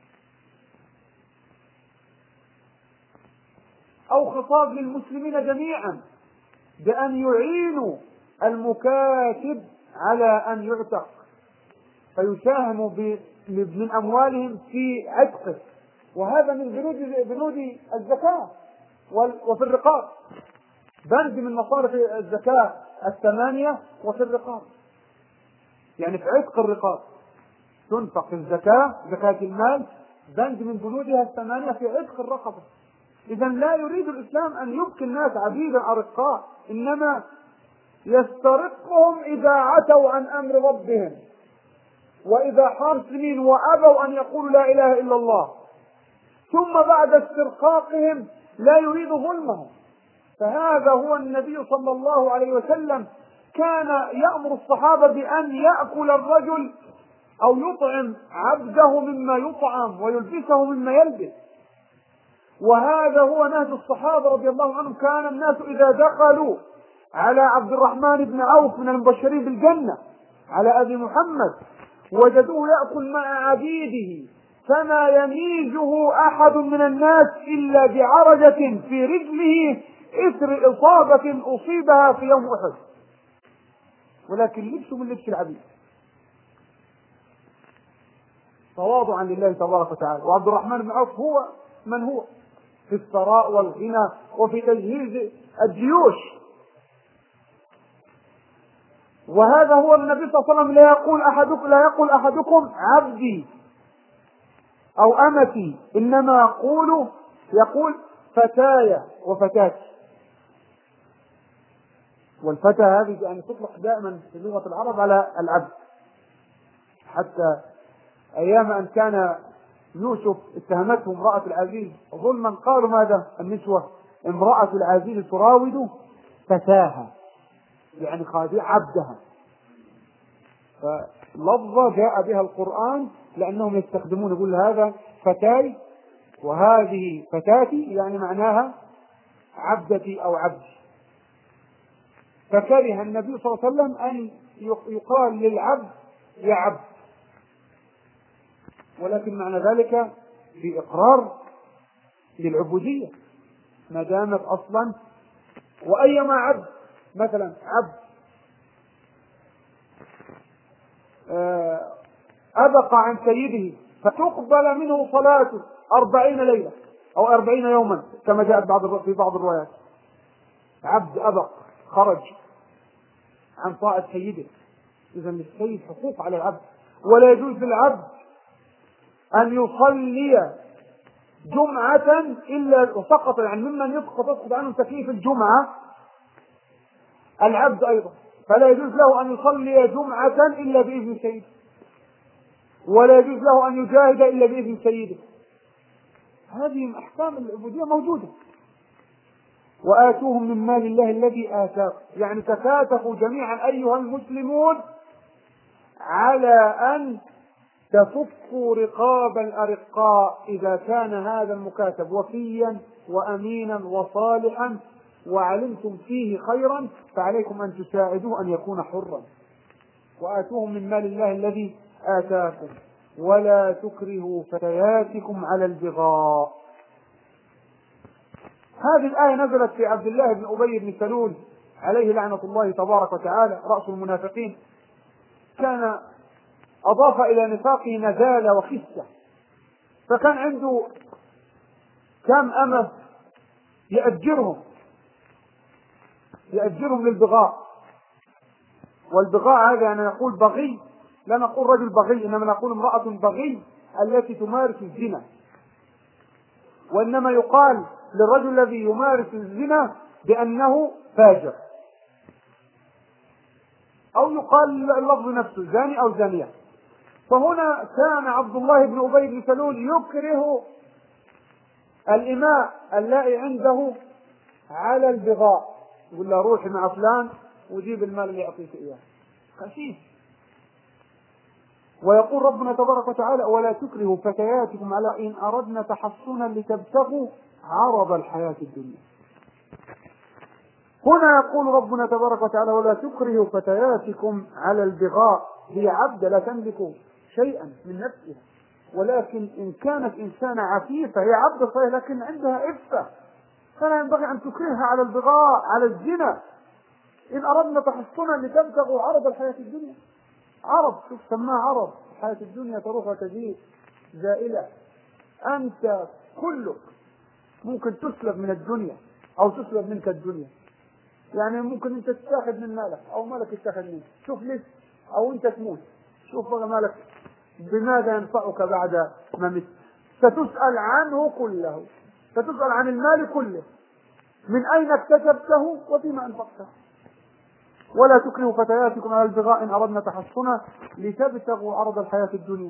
أو خطاب للمسلمين جميعا بأن يعينوا المكاتب على أن يعتق، فيساهموا من أموالهم في عتقه. وهذا من بنود بنود الزكاة وفي الرقاب، بند من مصارف الزكاة الثمانية وفي الرقاب، يعني في عتق الرقاب تنفق في الزكاة، زكاة المال، بند من بنودها الثمانية في عتق الرقبة. إذا لا يريد الإسلام أن يبقي الناس عبيدا أرقاء، إنما يسترقهم إذا عتوا عن أمر ربهم، وإذا حاروا المسلمين وأبوا أن يقولوا لا إله إلا الله، ثم بعد استرقاقهم لا يريد ظلمهم. فهذا هو النبي صلى الله عليه وسلم كان يأمر الصحابة بأن يأكل الرجل أو يطعم عبده مما يطعم ويلبسه مما يلبس. وهذا هو نهج الصحابة رضي الله عنهم. كان الناس إذا دخلوا على عبد الرحمن بن عوف من المبشرين بالجنة على أبي محمد وجدوه يأكل مع عبيده فما يميزه أحد من الناس إلا بعرجة في رجله إثر إصابة أصيبها في يوم أحد، ولكن لبسه من لبس العبيد تواضعا لله تبارك وتعالى. وعبد الرحمن بن عوف هو من هو في الثراء والغنى وفي تجهيز الجيوش، وهذا هو النبي صلى الله عليه وسلم لا يقول أحدكم لا يقول أحدكم عبدي أو أمتي، إنما يقول يقول فتاي وفتاتي. والفتى هذه يعني تطلق دائما في لغة العرب على العبد، حتى أيام أن كان يوسف اتهمته امرأة العزيز ظلما قالوا ماذا النسوة؟ امرأة العزيز تراود فتاها، يعني خادع عبدها. فلفظة جاء بها القرآن لأنهم يستخدمون يقول هذا فتاي وهذه فتاتي، يعني معناها عبدتي أو عبدي. فكره النبي صلى الله عليه وسلم أن يقال للعبد يا عبد، ولكن معنى ذلك في إقرار للعبودية ما دامت أصلا. وأيما عبد مثلا عبد أبقى عن سيده فتقبل منه صلاته أربعين ليلة أو أربعين يوما كما جاءت في بعض الروايات، عبد أبق خرج عن طاعة سيده. إذا للسيد حقوق على العبد، ولا يجوز للعبد أن يصلي جمعة إلا وسقط، يعني ممن يسقط يسقط عنه تكليف الجمعة العبد أيضا، فلا يجوز له أن يصلي جمعة إلا بإذن سيده، ولا يجوز له أن يجاهد إلا بإذن سيده. هذه أحكام العبودية موجودة. وآتوهم من مال الله الذي آتاكم، يعني تكاتفوا جميعا أيها المسلمون على أن تفكوا رقاب الأرقاء إذا كان هذا المكاتب وفيا وأمينا وصالحا وعلمتم فيه خيرا فعليكم أن تساعدوه أن يكون حرا. وآتوهم من مال الله الذي آتاكم ولا تكرهوا فتياتكم على البغاء. هذه الآية نزلت في عبد الله بن أبي بن سلول عليه لعنة الله تبارك وتعالى رأس المنافقين، كان أضاف إلى نفاقه نزالة وخسة، فكان عنده كم أمة يأجرهم يأجرهم للبغاء. والبغاء هذا يعني نقول بغي، لا نقول رجل بغي، إنما نقول امرأة بغي التي تمارس الزنا، وإنما يقال للرجل الذي يمارس الزنا بأنه فاجر، أو يقال اللفظ نفسه زاني أو زانية. فهنا كان عبد الله بن أبي بن سلول يكره الإماء اللائي عنده على البغاء، يقول له روحي مع فلان وجيب المال اللي يعطيك إياه، خسيس. ويقول ربنا تبارك وتعالى ولا تكرهوا فتياتكم على إن أردنا تحصنا لتبتغوا عرض الحياة الدنيا. هنا يقول ربنا تبارك وتعالى ولا تكرهوا فتياتكم على البغاء، هي عبد لا تملك شيئا من نفسها، ولكن إن كانت إنسانة عفيفة هي عبد صحيح لكن عندها عفة، فلا ينبغي أن تكرهها على البغاء على الزنا. إن أردنا تحصنا لتبتغوا عرض الحياة الدنيا، عرض شوف سماها عرض الحياة الدنيا تروح تجيء زائلة، أنت كلك ممكن تسلب من الدنيا أو تسلب منك الدنيا، يعني ممكن أنت تتاخذ من مالك أو مالك يتاخذ منك، شوف ليش أو أنت تموت، شوف بقى مالك بماذا ينفعك بعد ما مت؟ ستسأل عنه كله، ستسأل عن المال كله، من أين اكتسبته وفيما أنفقته. ولا تكرهوا فتياتكم على البغاء إن أردنا تحصنا لتبتغوا عرض الحياة الدنيا.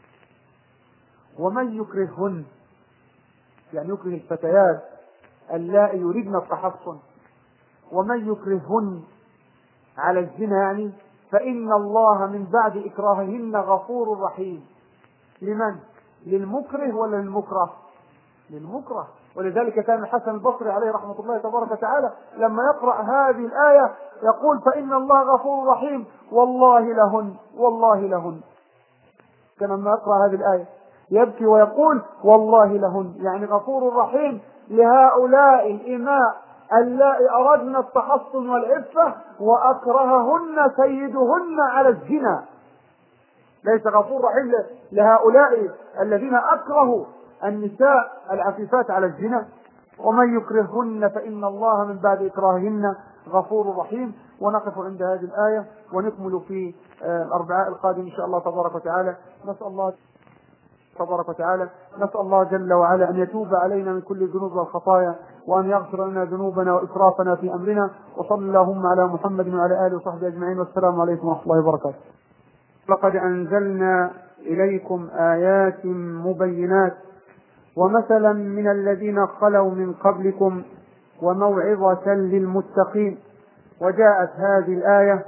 ومن يكرههن يعني يكره الفتيات اللائي يريدن التحصن، ومن يكرههن على الزنا يعني فإن الله من بعد إكراههن غفور رحيم. لمن؟ للمكره ولا للمكره؟ للمكره، ولذلك كان الحسن البصري عليه رحمة الله تبارك وتعالى لما يقرأ هذه الآية يقول فإن الله غفور رحيم والله لهن والله لهن. كان لما يقرأ هذه الآية يبكي ويقول والله لهن، يعني غفور رحيم لهؤلاء الإماء اللائي أردنا التحصن والعفة وأكرههن سيدهن على الزنا. ليس غفور رحيم لهؤلاء الذين أكرهوا النساء العفيفات على الزنا، ومن يكرههن فإن الله من بعد إكراههن غفور رحيم. ونقف عند هذه الآية ونكمل في الأربعاء القادم إن شاء الله تبارك وتعالى. نسأل الله تبارك وتعالى نسأل الله جل وعلا أن يتوب علينا من كل الذنوب والخطايا، وأن يغفر لنا ذنوبنا وإسرافنا في أمرنا. وصلى اللهم على محمد وعلى آله وصحبه أجمعين، والسلام عليكم ورحمة الله وبركاته. لقد أنزلنا إليكم آيات مبينات ومثلا من الذين خلوا من قبلكم وموعظة للمتقين. وجاءت هذه الآية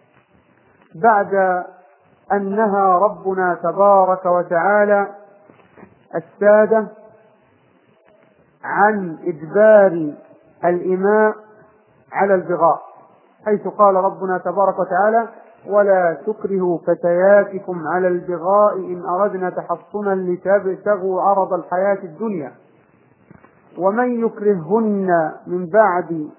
بعد أن نهى ربنا تبارك وتعالى السادة عن إجبار الإماء على البغاء، حيث قال ربنا تبارك وتعالى ولا تكرهوا فتياتكم على البغاء إن أردنا تحصنا لتبتغوا عرض الحياة الدنيا ومن يكرههن من بعد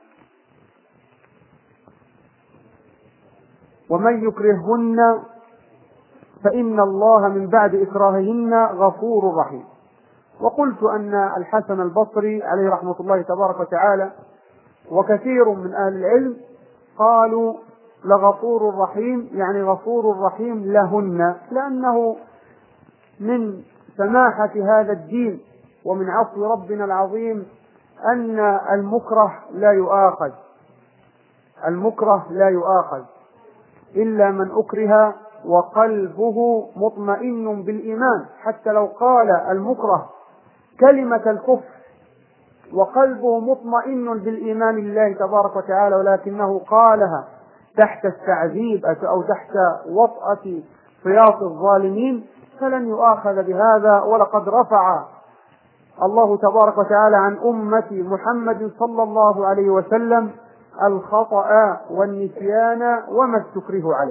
ومن يكرههن فإن الله من بعد إكراههن غفور رحيم. وقلت أن الحسن البصري عليه رحمة الله تبارك وتعالى وكثير من أهل العلم قالوا لغفور رحيم، يعني غفور رحيم لهن، لأنه من سماحة هذا الدين ومن عفو ربنا العظيم أن المكره لا يؤاخذ المكره لا يؤاخذ إلا من أكره وقلبه مطمئن بالإيمان. حتى لو قال المكره كلمة الكفر وقلبه مطمئن بالإيمان لله تبارك وتعالى، ولكنه قالها تحت التعذيب أو تحت وطأة سياط الظالمين فلن يؤاخذ بهذا. ولقد رفع الله تبارك وتعالى عن أمة محمد صلى الله عليه وسلم الخطأ والنسيان وما استكره عليه.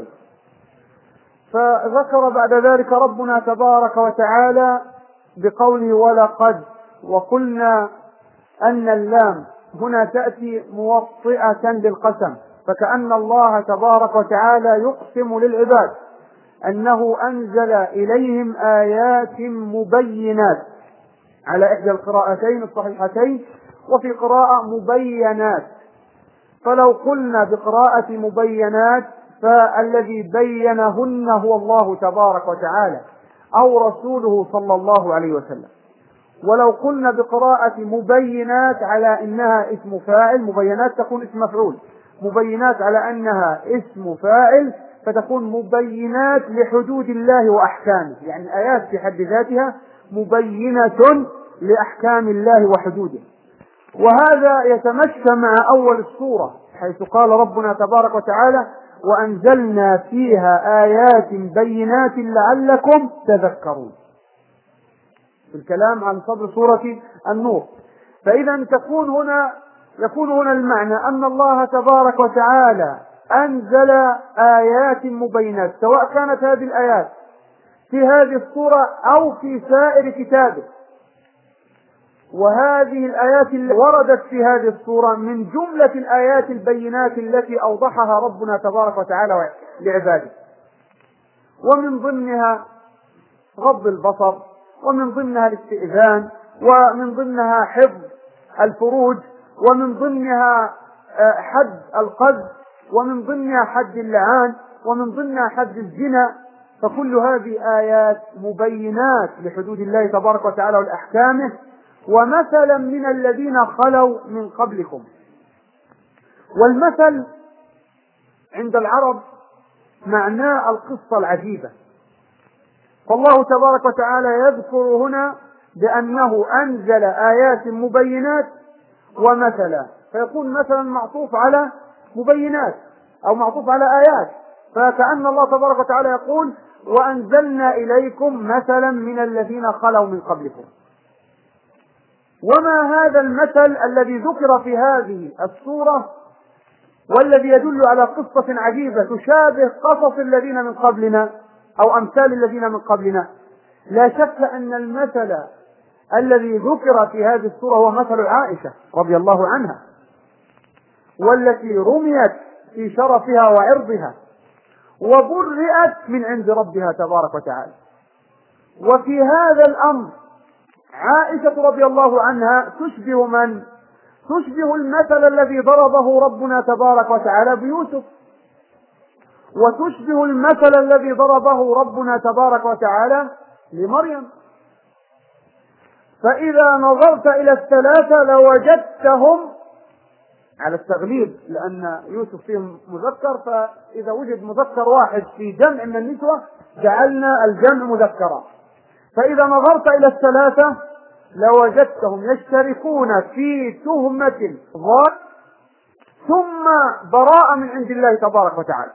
فذكر بعد ذلك ربنا تبارك وتعالى بقوله ولقد، وقلنا أن اللام هنا تأتي موطئة للقسم، فكأن الله تبارك وتعالى يقسم للعباد أنه أنزل إليهم آيات مبينات على إحدى القراءتين الصحيحتين، وفي قراءة مبينات. فلو قلنا بقراءة مبينات فالذي بينهن هو الله تبارك وتعالى أو رسوله صلى الله عليه وسلم. ولو قلنا بقراءة مبينات على إنها اسم فاعل، مبينات تكون اسم مفعول، مبينات على أنها اسم فاعل فتكون مبينات لحدود الله وأحكامه، يعني الآيات في حد ذاتها مبينة لأحكام الله وحدوده. وهذا يتمشى مع أول السورة حيث قال ربنا تبارك وتعالى وأنزلنا فيها آيات بينات لعلكم تذكرون، في الكلام عن صدر سورة النور. فإذا تكون هنا يكون هنا المعنى أن الله تبارك وتعالى أنزل آيات مبينات، سواء كانت هذه الآيات في هذه السورة أو في سائر كتابه. وهذه الآيات اللي وردت في هذه السورة من جملة الآيات البينات التي أوضحها ربنا تبارك وتعالى لعباده، ومن ضمنها غض البصر، ومن ضمنها الاستئذان، ومن ضمنها حفظ الفروج، ومن ضمنها حد القذف، ومن ضمنها حد اللعان، ومن ضمنها حد الزنا. فكل هذه آيات مبينات لحدود الله تبارك وتعالى والأحكامه. ومثلا من الذين خلوا من قبلكم، والمثل عند العرب معناه القصة العجيبة، فالله تبارك وتعالى يذكر هنا بأنه أنزل آيات مبينات ومثلا، فيكون مثلا معطوف على مبينات أو معطوف على آيات، فكأن الله تبارك وتعالى يقول وأنزلنا إليكم مثلا من الذين خلوا من قبلكم. وما هذا المثل الذي ذكر في هذه السورة والذي يدل على قصة عجيبة تشابه قصص الذين من قبلنا أو أمثال الذين من قبلنا؟ لا شك أن المثل الذي ذكر في هذه السورة هو مثل عائشة رضي الله عنها، والتي رميت في شرفها وعرضها وبرئت من عند ربها تبارك وتعالى. وفي هذا الأمر عائشة رضي الله عنها تشبه من؟ تشبه المثل الذي ضربه ربنا تبارك وتعالى بيوسف، وتشبه المثل الذي ضربه ربنا تبارك وتعالى لمريم. فإذا نظرت إلى الثلاثة لوجدتهم على التغليب، لأن يوسف فيه مذكر، فإذا وجد مذكر واحد في جمع من النسوة جعلنا الجمع مذكرا. فإذا نظرت إلى الثلاثة لوجدتهم يشتركون في تهمة ظاهر ثم براءة من عند الله تبارك وتعالى.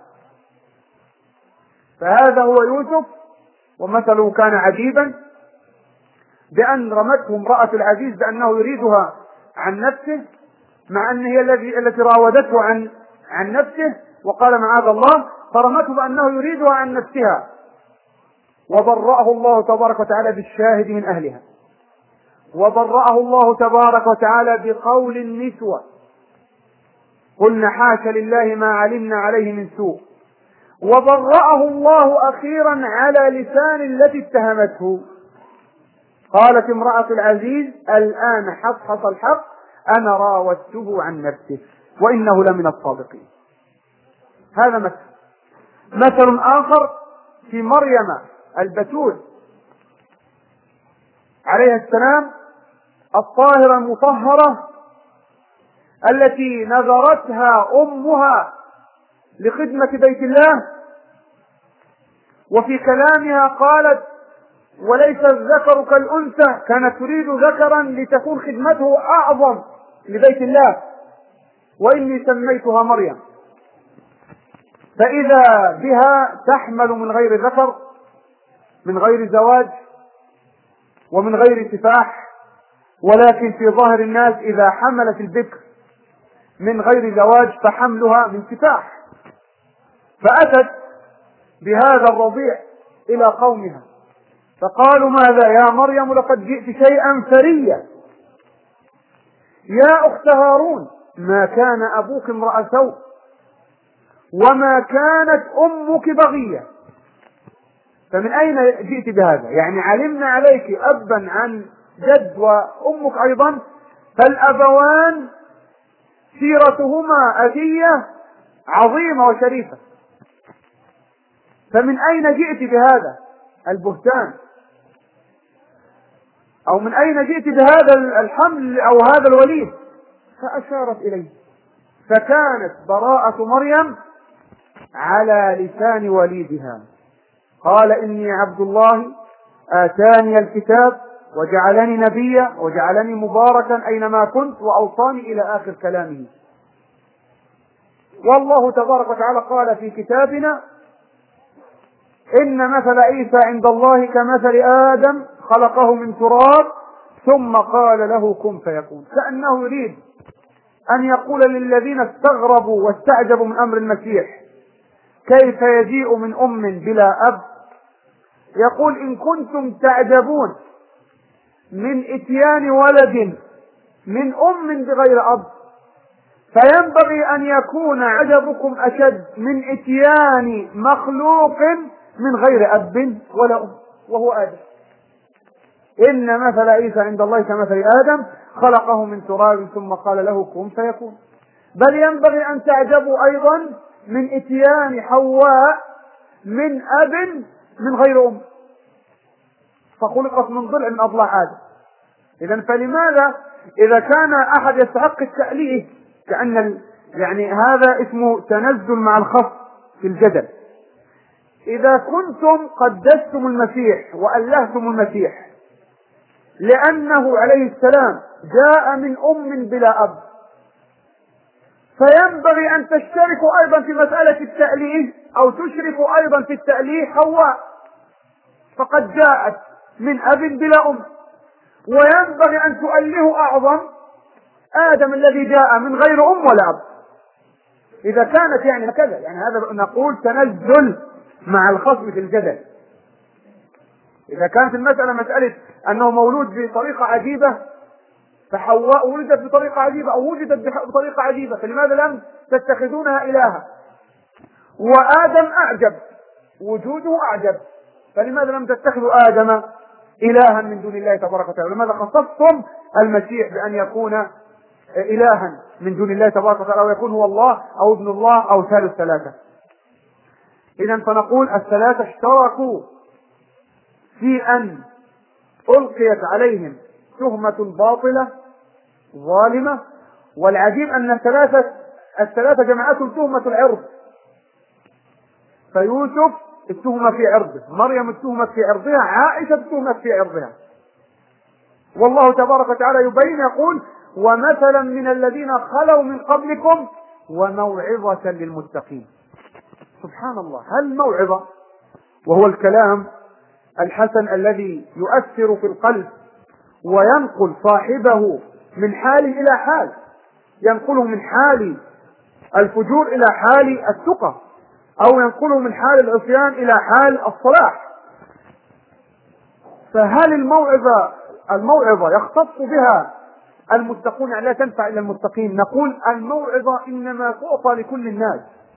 فهذا هو يوسف، ومثله كان عجيبا بأن رمته امرأة العزيز بأنه يريدها عن نفسه، مع أن هي التي التي راودته عن عن نفسه، وقال معاذ الله، فرمته بأنه يريدها عن نفسها، وبرأه الله تبارك وتعالى بالشاهد من أهلها، وبرأه الله تبارك وتعالى بقول النسوة قلنا حاشا لله ما علمنا عليه من سوء، وبرأه الله أخيرا على لسان التي اتهمته. قالت امرأة العزيز الآن حصحص الحق أنا راودته عن نفسه وإنه لمن الصادقين. هذا مثل. مثل آخر في مريم البتول عليها السلام الطاهرة المطهرة التي نذرتها أمها لخدمة بيت الله، وفي كلامها قالت وليس الذكر كالأنثى، كانت تريد ذكرا لتكون خدمته أعظم لبيت الله، وإني سميتها مريم. فإذا بها تحمل من غير ذكر، من غير زواج ومن غير سفاح، ولكن في ظاهر الناس إذا حملت البكر من غير زواج فحملها من سفاح. فأتت بهذا الرضيع إلى قومها فقالوا ماذا يا مريم لقد جئت شيئا فريا، يا أخت هارون ما كان أبوك امرأ سوء وما كانت أمك بغية. فمن أين جئت بهذا؟ يعني علمنا عليك أبا عن جد وأمك أيضا، فالأبوان سيرتهما أذية عظيمة وشريفة، فمن أين جئت بهذا البهتان؟ أو من أين جئت بهذا الحمل أو هذا الوليد؟ فأشارت إليه، فكانت براءة مريم على لسان وليدها. قال إني عبد الله آتاني الكتاب وجعلني نبيا وجعلني مباركا أينما كنت وأوصاني إلى آخر كلامه. والله تبارك وتعالى قال في كتابنا إن مثل عيسى عند الله كمثل آدم خلقه من تراب ثم قال له كن فيكون. كأنه يريد أن يقول للذين استغربوا واستعجبوا من أمر المسيح كيف يجيء من أم بلا أب، يقول إن كنتم تعجبون من إتيان ولد من أم بغير أب فينبغي أن يكون عجبكم أشد من إتيان مخلوق من غير أب ولا أم وهو آدم. إن مثل عيسى عند الله كمثل آدم خلقه من تراب ثم قال له كن فيكون. بل ينبغي أن تعجبوا أيضا من إتيان حواء من أب من غير أم، فخلقت من ضلع من أضلاع آدم. إذن فلماذا إذا كان أحد يستحق التأليه كأن يعني هذا اسمه تنزل مع الخص في الجدل، إذا كنتم قدستم المسيح وألهتم المسيح لأنه عليه السلام جاء من أم بلا أب، فينبغي أن تشتركوا أيضا في مسألة التأليه أو تشركوا أيضا في التأليه حواء، فقد جاءت من أب بلا أم. وينبغي أن تؤله أعظم آدم الذي جاء من غير أم ولا أب. إذا كانت يعني هكذا، يعني هذا نقول تنزل مع الخصم في الجدل. إذا كانت المسألة مسألة أنه مولود بطريقة عجيبة، فحواء ولدت بطريقة عجيبة أو وجدت بطريقة عجيبة، فلماذا لم تتخذونها إلها؟ وآدم أعجب، وجوده أعجب، فلماذا لم تتخذوا آدم إلها من دون الله تبارك وتعالى؟ لماذا خصصتم المسيح بأن يكون إلها من دون الله تبارك وتعالى، ويكون هو الله أو ابن الله أو ثالث ثلاثة؟ إذن فنقول الثلاثة اشتركوا في أن ألقيت عليهم تهمة باطلة ظالمة. والعجيب أن الثلاثة الثلاثة جمعتهم تهمة العرض، فيوسف التهمة في عرضه، مريم التهمة في عرضها، عائشة التهمة في عرضها. والله تبارك وتعالى يبين يقول: ومثلا من الذين خلوا من قبلكم وموعظة للمتقين. سبحان الله، هل موعظة وهو الكلام الحسن الذي يؤثر في القلب وينقل صاحبه من حال إلى حال، ينقله من حال الفجور إلى حال التقى، أو ينقله من حال العصيان إلى حال الصلاح. فهل الموعظة الموعظة يختص بها المتقون يعني لا تنفع إلا المتقين؟ نقول الموعظة إنما تعطى لكل الناس،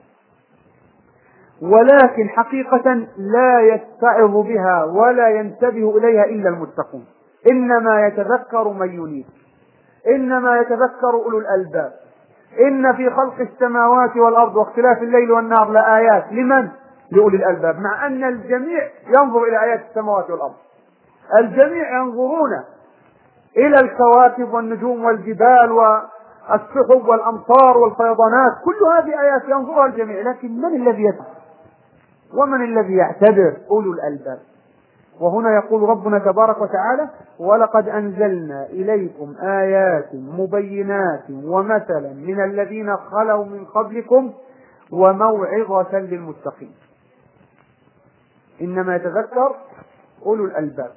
ولكن حقيقة لا يتعظ بها ولا ينتبه إليها إلا المتقون. إنما يتذكر من ينيب، إنما يتذكر أولو الألباب. إن في خلق السماوات والأرض واختلاف الليل والنهار لآيات لمن؟ لأولي الألباب. مع أن الجميع ينظر إلى آيات السماوات والأرض، الجميع ينظرون إلى الكواكب والنجوم والجبال والسحب والأمطار والفيضانات، كل هذه آيات ينظرها الجميع، لكن من الذي يتبع ومن الذي يعتبر؟ أولو الألباب. وهنا يقول ربنا تبارك وتعالى: ولقد أنزلنا إليكم آيات مبينات ومثلا من الذين خلوا من قبلكم وموعظة للمتقين. إنما يتذكر أولو الألباب.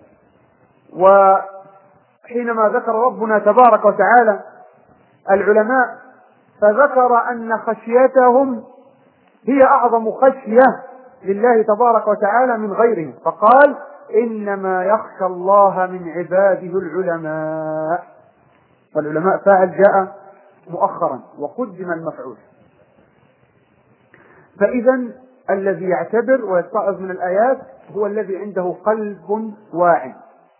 وحينما ذكر ربنا تبارك وتعالى العلماء فذكر أن خشيتهم هي أعظم خشية لله تبارك وتعالى من غيرهم، فقال: إنما يخشى الله من عباده العلماء. فالعلماء فاعل جاء مؤخرا وقدم المفعول. فإذا الذي يعتبر ويتعظ من الآيات هو الذي عنده قلب واعٍ،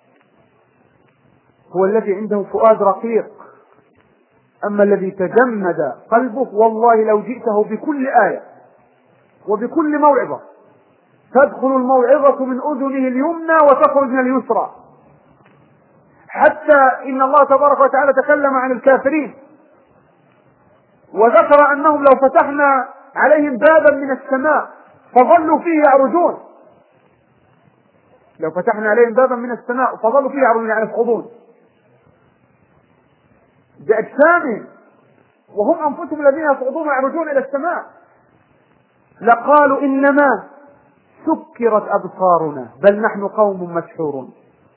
هو الذي عنده فؤاد رقيق. أما الذي تجمد قلبه والله لو جئته بكل آية وبكل موعظة تدخل الموعظة من أذنه اليمنى وتخرج من اليسرى. حتى إن الله تبارك وتعالى تكلم عن الكافرين وذكر أنهم لو فتحنا عليهم بابا من السماء فظلوا فيه يعرجون، لو فتحنا عليهم بابا من السماء فظلوا فيه يعرجون يعني يصعدون بأجسامهم وهم أنفسهم الذين يصعدون ويعرجون إلى السماء، لقالوا إنما سكرت أبصارنا بل نحن قوم مسحورون.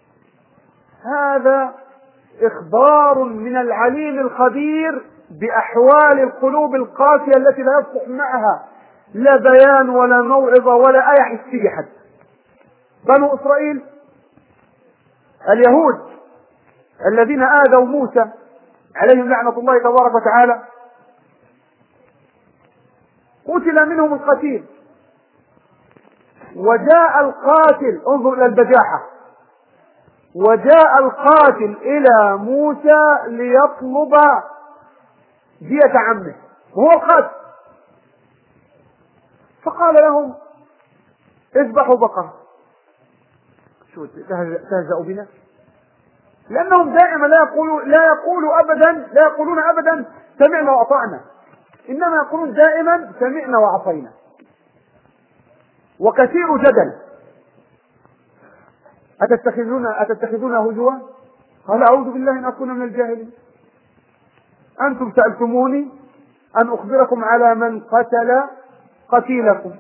هذا إخبار من العليم الخبير بأحوال القلوب القاسية التي لا يصلح معها لا بيان ولا موعظة ولا آية حسية حتى. بنو إسرائيل اليهود الذين آذوا موسى عليهم لعنة الله تبارك وتعالى قتل منهم القتيل، وجاء القاتل، انظر إلى البجاحة، وجاء القاتل إلى موسى ليطلب دية عمه وهو القاتل، فقال لهم: اذبحوا بقرة. شو تهزأوا بنا؟ لأنهم دائما لا يقولوا لا يقولوا أبدا لا يقولون أبدا سمعنا وأطعنا، إنما يقولون دائما سمعنا وعصينا. وكثير جدل: أتتخذون أتتخذون هزوا؟ قال: أعوذ بالله أن أكون من الجاهلين. أنتم سألتموني أن أخبركم على من قتل قتيلكم،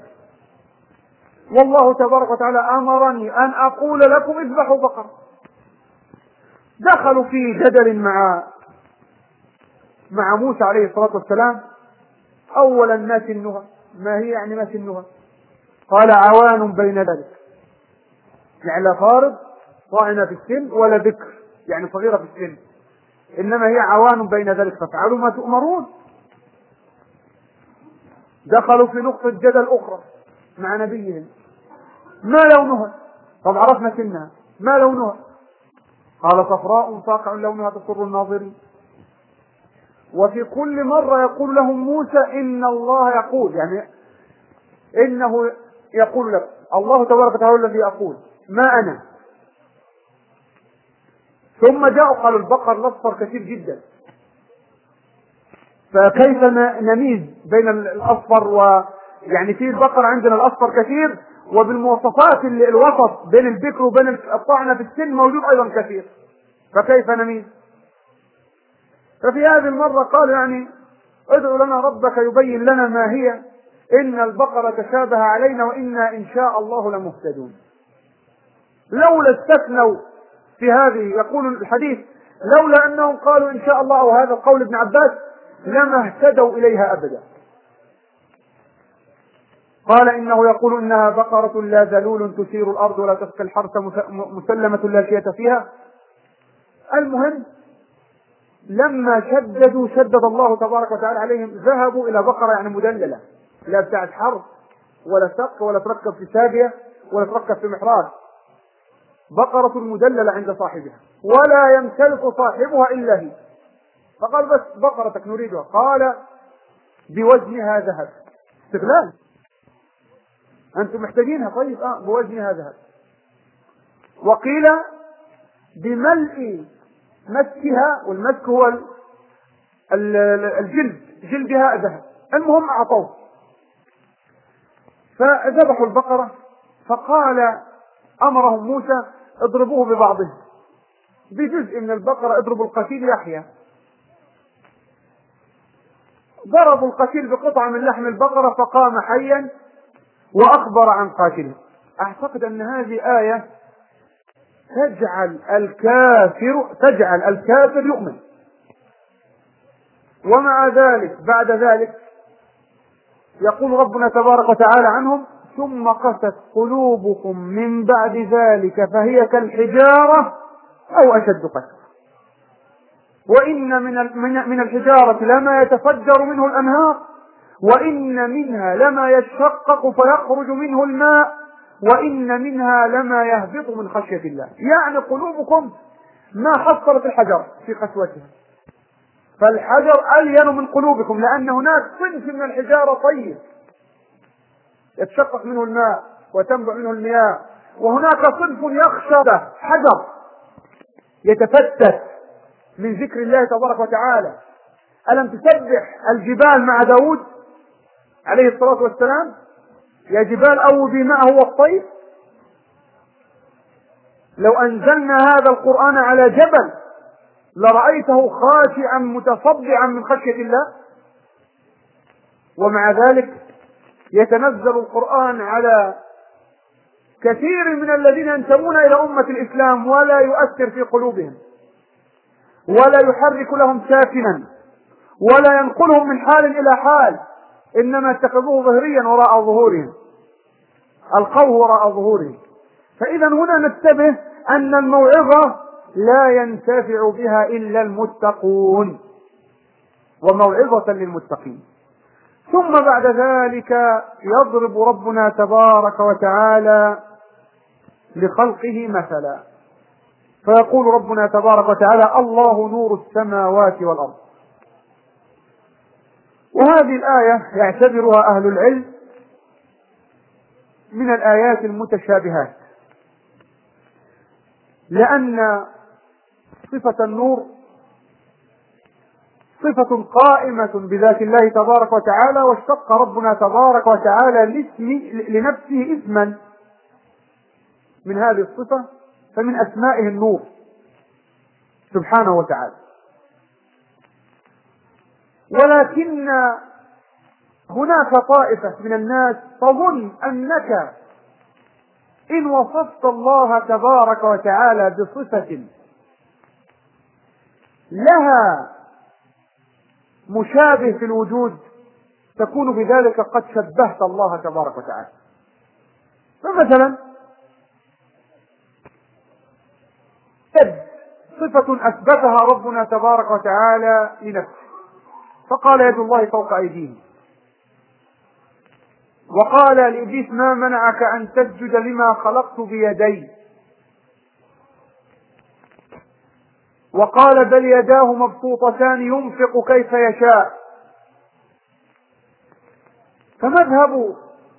والله تبارك وتعالى أمرني أن أقول لكم اذبحوا بقرة. دخلوا في جدل مع مع موسى عليه الصلاة والسلام. أولا ما سنها؟ ما هي يعني ما سنها؟ قال عوان بين ذلك، يعني لا فارض طاعنة في السن ولا ذكر يعني صغيرة في السن، إنما هي عوان بين ذلك فافعلوا ما تؤمرون. دخلوا في نقطة جدل أخرى مع نبيهم، ما لونها؟ طب عرفنا سنها، ما لونها؟ قال صفراء فاقع لونها تسر الناظرين. وفي كل مرة يقول لهم موسى إن الله يقول، يعني إنه يقول لك الله تبارك وتعالى الذي يقول ما أنا. ثم جاءوا قالوا البقر الأصفر كثير جدا، فكيف نميز بين الأصفر و يعني في البقر عندنا الأصفر كثير، وبالمواصفات الوسط بين البكر وبين الطعنة في السن موجود أيضا كثير، فكيف نميز؟ ففي هذه المرة قال يعني ادعو لنا ربك يبين لنا ما هي، إن البقرة تشابه علينا وإنا إن شاء الله لمهتدون. لولا استثنوا في هذه، يقول الحديث لولا أنهم قالوا إن شاء الله، أو هذا القول ابن عباس، لما اهتدوا إليها أبدا. قال إنه يقول إنها بقرة لا ذلول تثير الأرض ولا تسقي الحرث مسلمة لا شية فيها. المهم لما شددوا شدد الله تبارك وتعالى عليهم، ذهبوا إلى بقرة يعني مدللة، لا بتاعت حرث ولا سق ولا تركب في ساقية ولا تركب في محراث، بقرة مدللة عند صاحبها ولا يمتلك صاحبها إلا هي. فقال بس بقرتك نريدها. قال بوزنها ذهب. استغلال، أنتم محتاجينها، طيب آه بوزنها ذهب. وقيل بملء مسكها، والمسك هو الجلد، جلدها ذهب. المهم أعطوه فذبحوا البقرة. فقال أمرهم موسى اضربوه ببعضه، بجزء من البقرة اضربوا القتيل يحيى. ضربوا القتيل بقطعة من لحم البقرة فقام حيا وأخبر عن قاتله. أعتقد أن هذه آية تجعل الكافر تجعل الكافر يؤمن. ومع ذلك بعد ذلك يقول ربنا تبارك وتعالى عنهم ثم قست قلوبكم من بعد ذلك فهي كالحجارة أو أشد قسوة وإن من من الحجارة لما يتفجر منه الأنهار وإن منها لما يشقق فيخرج منه الماء وإن منها لما يهبط من خشية الله. يعني قلوبكم ما حصلت الحجر في قسوتها، فالحجر ألين من قلوبكم، لأن هناك صنف من الحجارة طيب يتشقق منه الماء وتنبع منه المياه، وهناك صنف يخشى حجر يتفتت من ذكر الله تبارك وتعالى. ألم تسبح الجبال مع داود عليه الصلاة والسلام؟ يا جبال أوبي معه والطير. لو أنزلنا هذا القرآن على جبل لرأيته خاشعا متصدعا من خشية الله. ومع ذلك يتنزل القرآن على كثير من الذين ينتمون إلى أمة الإسلام ولا يؤثر في قلوبهم ولا يحرك لهم ساكنا ولا ينقلهم من حال إلى حال، إنما اتخذوه ظهريا وراء ظهورهم، ألقوه وراء ظهورهم. فإذا هنا ننتبه أن الموعظة لا ينتفع بها إلا المتقون، وموعظة للمتقين. ثم بعد ذلك يضرب ربنا تبارك وتعالى لخلقه مثلا، فيقول ربنا تبارك وتعالى الله نور السماوات والأرض. وهذه الآية يعتبرها أهل العلم من الآيات المتشابهات، لأن صفة النور صفة قائمة بذات الله تبارك وتعالى، واشتق ربنا تبارك وتعالى لاسم لنفسه اسما من هذه الصفة، فمن أسمائه النور سبحانه وتعالى. ولكن هناك طائفة من الناس تظن أنك إن وصفت الله تبارك وتعالى بصفة لها مشابه في الوجود تكون بذلك قد شبهت الله تبارك وتعالى. فمثلا يد صفة أثبتها ربنا تبارك وتعالى لنفسه، فقال يد الله فوق أيديهم، وقال لإبليس ما منعك أن تسجد لما خلقت بيدي، وقال بل يداه مبسوطتان ينفق كيف يشاء. فمذهب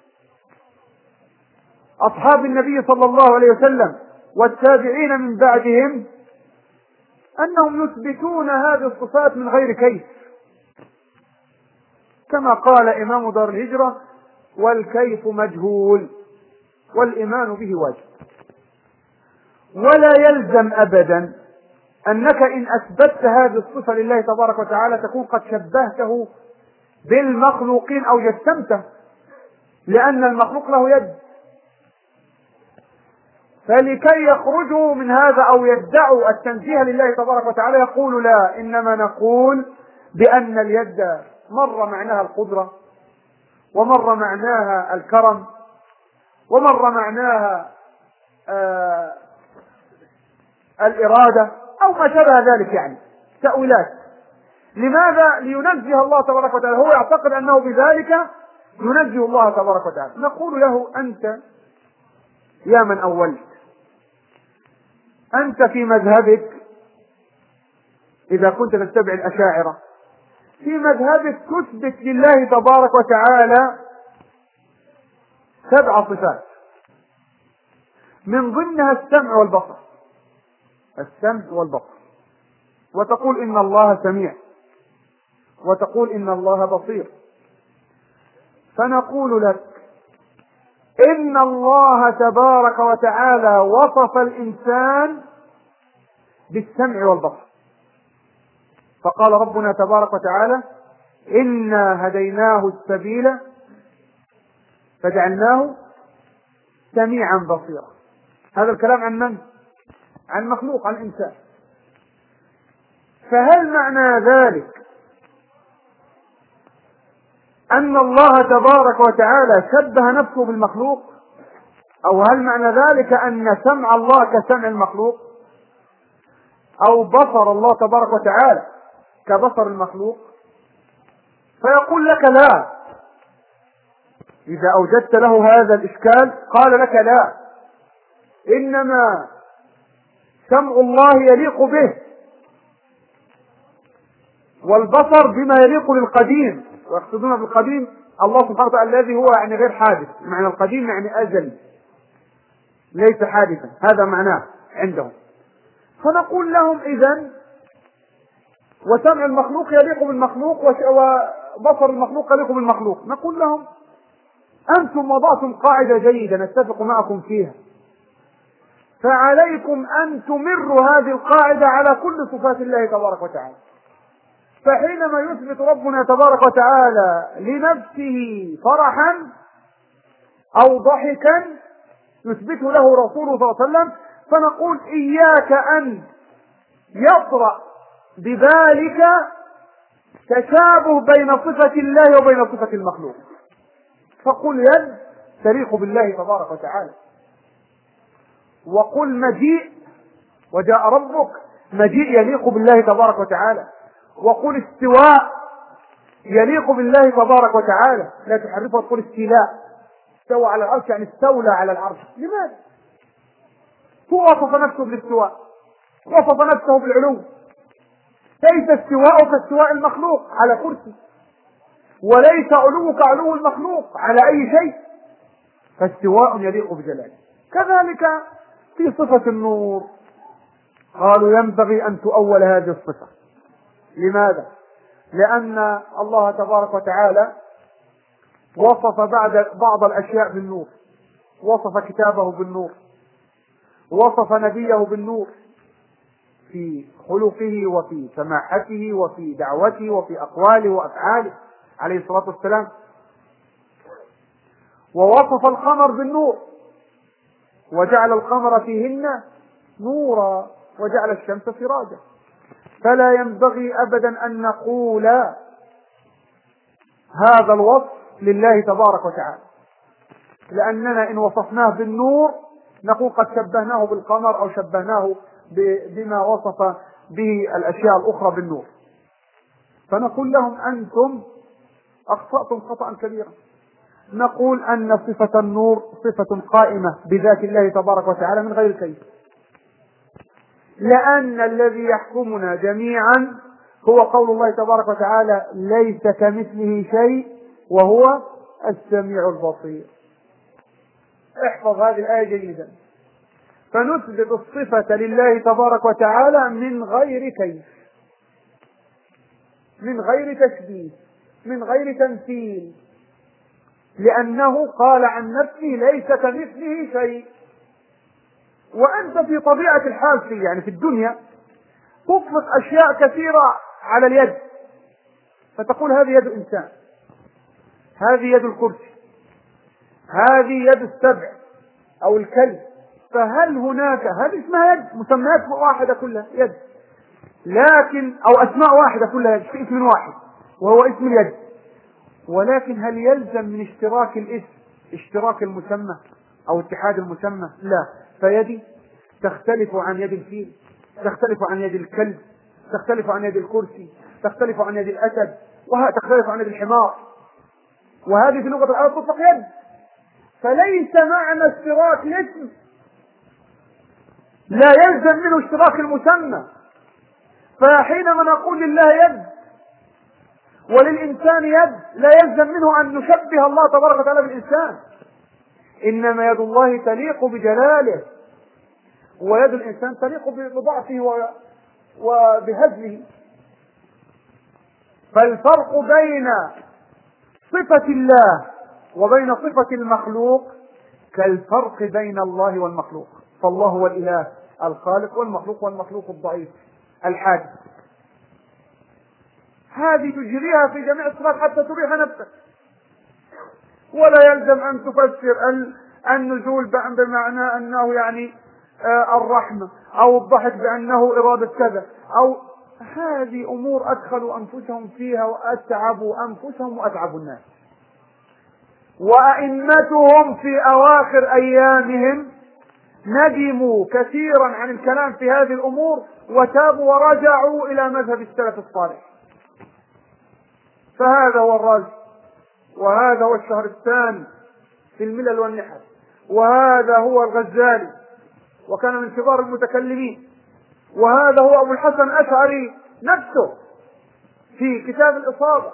أصحاب النبي صلى الله عليه وسلم والتابعين من بعدهم أنهم يثبتون هذه الصفات من غير كيف، كما قال إمام دار الهجرة والكيف مجهول والإيمان به واجب. ولا يلزم أبدا أنك إن أثبتت هذه الصفة لله تبارك وتعالى تكون قد شبهته بالمخلوقين أو جسمته، لأن المخلوق له يد. فلكي يخرجوا من هذا أو يدعوا التنزيه لله تبارك وتعالى يقول لا، إنما نقول بأن اليد مر معناها القدرة، ومر معناها الكرم، ومر معناها آه الإرادة أو ما شابه ذلك، يعني تأويلات. لماذا؟ لينزه الله تبارك وتعالى، هو يعتقد أنه بذلك ينزه الله تبارك وتعالى. نقول له أنت يا من أولت، أنت في مذهبك إذا كنت تتبع الأشاعرة في مذهبك تثبت لله تبارك وتعالى سبع صفات من ضمنها السمع والبصر، السمع والبصر، وتقول إن الله سميع، وتقول إن الله بصير. فنقول لك إن الله تبارك وتعالى وصف الإنسان بالسمع والبصر، فقال ربنا تبارك وتعالى إنا هديناه السبيل فجعلناه سميعا بصيرا. هذا الكلام عن من؟ عن مخلوق، عن إنسان. فهل معنى ذلك أن الله تبارك وتعالى شبه نفسه بالمخلوق، أو هل معنى ذلك أن سمع الله كسمع المخلوق، أو بصر الله تبارك وتعالى كبصر المخلوق؟ فيقول لك لا. إذا أوجدت له هذا الإشكال قال لك لا، إنما سمع الله يليق به، والبصر بما يليق للقديم، ويقصدون بالقديم الله سبحانه وتعالى الذي هو يعني غير حادث. معنى القديم يعني أزل ليس حادثا، هذا معناه عندهم. فنقول لهم إذن وسمع المخلوق يليق بالمخلوق وبصر المخلوق يليق بالمخلوق. نقول لهم أنتم وضعتم قاعدة جيدة نتفق معكم فيها، فعليكم أن تمروا هذه القاعدة على كل صفات الله تبارك وتعالى. فحينما يثبت ربنا تبارك وتعالى لنفسه فرحا أو ضحكا يثبته له رسوله صلى الله عليه وسلم، فنقول إياك أن يطرأ بذلك تشابه بين صفة الله وبين صفة المخلوق، فقل يد تليق بالله تبارك وتعالى، وقل مجيء وجاء ربك مجيء يليق بالله تبارك وتعالى، وقل استواء يليق بالله تبارك وتعالى، لا تحرفه وتقول استيلاء، استوى على العرش يعني استولى على العرش. لماذا؟ هو وصف نفسه بالاستواء، وصف نفسه بالعلو، ليس استواء كاستواء المخلوق على كرسي، وليس علو كعلو المخلوق على أي شيء، فاستواء يليق بجلاله. كذلك في صفة النور قالوا ينبغي أن تؤول هذه الصفة. لماذا؟ لأن الله تبارك وتعالى وصف بعد بعض الأشياء بالنور، وصف كتابه بالنور، وصف نبيه بالنور في خلقه وفي سماحته وفي دعوته وفي أقواله وأفعاله عليه الصلاة والسلام، ووصف القمر بالنور وجعل القمر فيهن نورا وجعل الشمس سراجا. فلا ينبغي أبدا أن نقول هذا الوصف لله تبارك وتعالى، لأننا إن وصفناه بالنور نقول قد شبهناه بالقمر أو شبهناه بما وصف به الأشياء الأخرى بالنور، فنقول لهم أنتم أخطأتم خطأ كبيرا. نقول أن صفة النور صفة قائمة بذات الله تبارك وتعالى من غير كيف، لأن الذي يحكمنا جميعا هو قول الله تبارك وتعالى ليس كمثله شيء وهو السميع البصير. احفظ هذه الآية جيدا. فنثبت الصفة لله تبارك وتعالى من غير كيف، من غير تشبيه، من غير تمثيل، لأنه قال عن نفسه ليس كمثله شيء. وأنت في طبيعة الحال في يعني في الدنيا تطلق أشياء كثيرة على اليد، فتقول هذه يد إنسان، هذه يد الكرسي، هذه يد السبع أو الكلب. فهل هناك هذه اسمها يد، مسميات واحدة كلها يد، لكن أو أسماء واحدة كلها يد في اسم واحد وهو اسم اليد، ولكن هل يلزم من اشتراك الاسم اشتراك المسمى أو اتحاد المسمى؟ لا. فيدي تختلف عن يد الفيل، تختلف عن يد الكلب، تختلف عن يد الكرسي، تختلف عن يد الأسد، وتختلف عن يد الحمار، وهذه في لغة العرب تطلق يد. فليس معنى اشتراك الاسم لا يلزم منه اشتراك المسمى. فحينما نقول لله يد وللإنسان يد لا يلزم منه أن نشبه الله تبارك وتعالى بالإنسان، إنما يد الله تليق بجلاله، ويد الإنسان تليق بضعفه وبهزله. فالفرق بين صفة الله وبين صفة المخلوق كالفرق بين الله والمخلوق، فالله هو الإله الخالق، والمخلوق والمخلوق الضعيف الحادث. هذه تجريها في جميع الصفات حتى تريح نفسك، ولا يلزم أن تفسر النزول بمعنى أنه يعني الرحمة أو الضحك بأنه إرادة كذا، أو هذه أمور أدخلوا أنفسهم فيها وأتعبوا أنفسهم وأتعبوا الناس. وأئمتهم في أواخر أيامهم ندموا كثيرا عن الكلام في هذه الأمور وتابوا ورجعوا إلى مذهب السلف الصالح. فهذا هو الرازي، وهذا هو الشهرستاني في الملل والنحل، وهذا هو الغزالي وكان من كبار المتكلمين، وهذا هو أبو الحسن الأشعري نفسه في كتاب الإصابة،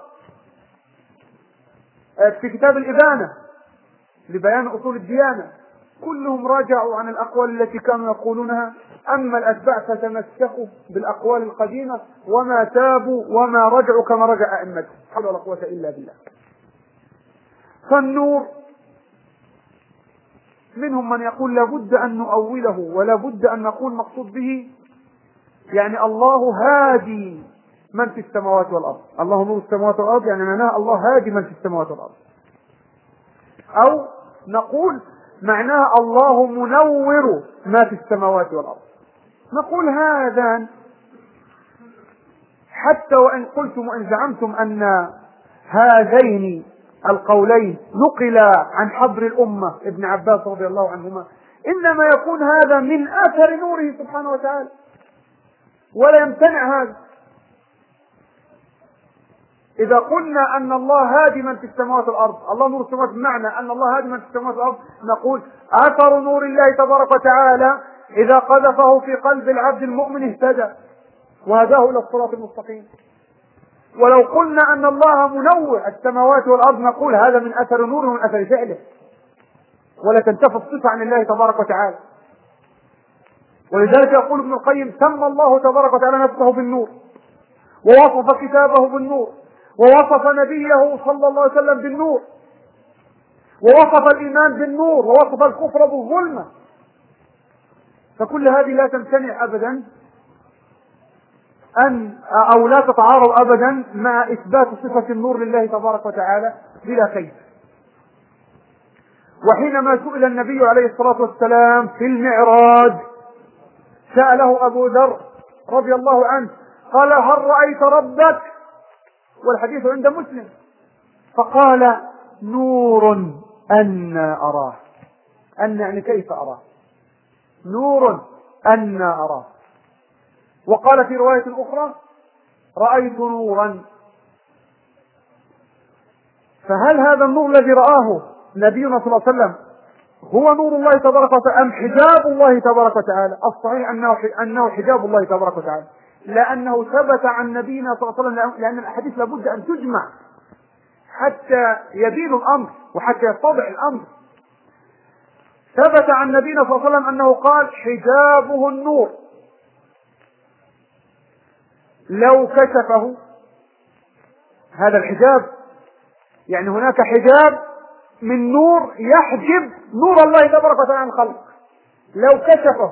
في كتاب الإبانة لبيان أصول الديانة. كلهم راجعوا عن الأقوال التي كانوا يقولونها، أما الأتباع فتمسكوا بالأقوال القديمة وما تابوا وما رجعوا كما رجع أئمتهم. حول ولا قوة إلا بالله. فالنور منهم من يقول لابد أن نؤوله ولابد أن نقول مقصود به يعني الله هادي من في السماوات والأرض، الله نور السماوات والأرض يعني معناه الله هادي من في السماوات والأرض، أو نقول معناها الله منور ما في السماوات والأرض. نقول هذا حتى وإن قلتم وإن زعمتم أن هذين القولين نقلا عن حبر الأمة ابن عباس رضي الله عنهما، إنما يكون هذا من أثر نوره سبحانه وتعالى، ولا يمتنع هذا. إذا قلنا أن الله هادي من في السماوات والأرض، الله نور السماوات بمعنى أن الله هادي من في السماوات والأرض، نقول أثر نور الله تبارك وتعالى إذا قذفه في قلب العبد المؤمن اهتدى وهداه إلى الصراط المستقيم. ولو قلنا أن الله منور السماوات والأرض نقول هذا من أثر نوره ومن أثر فعله، ولا تنتفي الصفة عن الله تبارك وتعالى. ولذلك يقول ابن القيم سمى الله تبارك وتعالى نفسه بالنور، ووصف كتابه بالنور، ووصف نبيه صلى الله عليه وسلم بالنور، ووصف الإيمان بالنور، ووصف الكفر بالظلمة. فكل هذه لا تمتنع أبدا أن أو لا تتعارض أبدا مع إثبات صفة النور لله تبارك وتعالى بلا كيف. وحينما سئل النبي عليه الصلاة والسلام في المعراج سأله أبو ذر رضي الله عنه قال هل رأيت ربك؟ والحديث عند مسلم. فقال نور أنى أراه. أن يعني كيف أراه؟ نور أنى أراه. وقال في رواية أخرى رأيت نورا. فهل هذا النور الذي رآه نبينا صلى الله عليه وسلم هو نور الله تبارك وتعالى أم حجاب الله تبارك وتعالى؟ الصحيح أنه أنه حجاب الله تبارك وتعالى، لأنه ثبت عن نبينا صلى الله عليه وسلم، لأن الأحاديث لابد أن تجمع حتى يبين الأمر وحتى يتضح الأمر. ثبت عن نبينا صلى الله عليه وسلم أنه قال حجابه النور، لو كشفه هذا الحجاب، يعني هناك حجاب من نور يحجب نور الله تبارك وتعالى عن الخلق، لو كشفه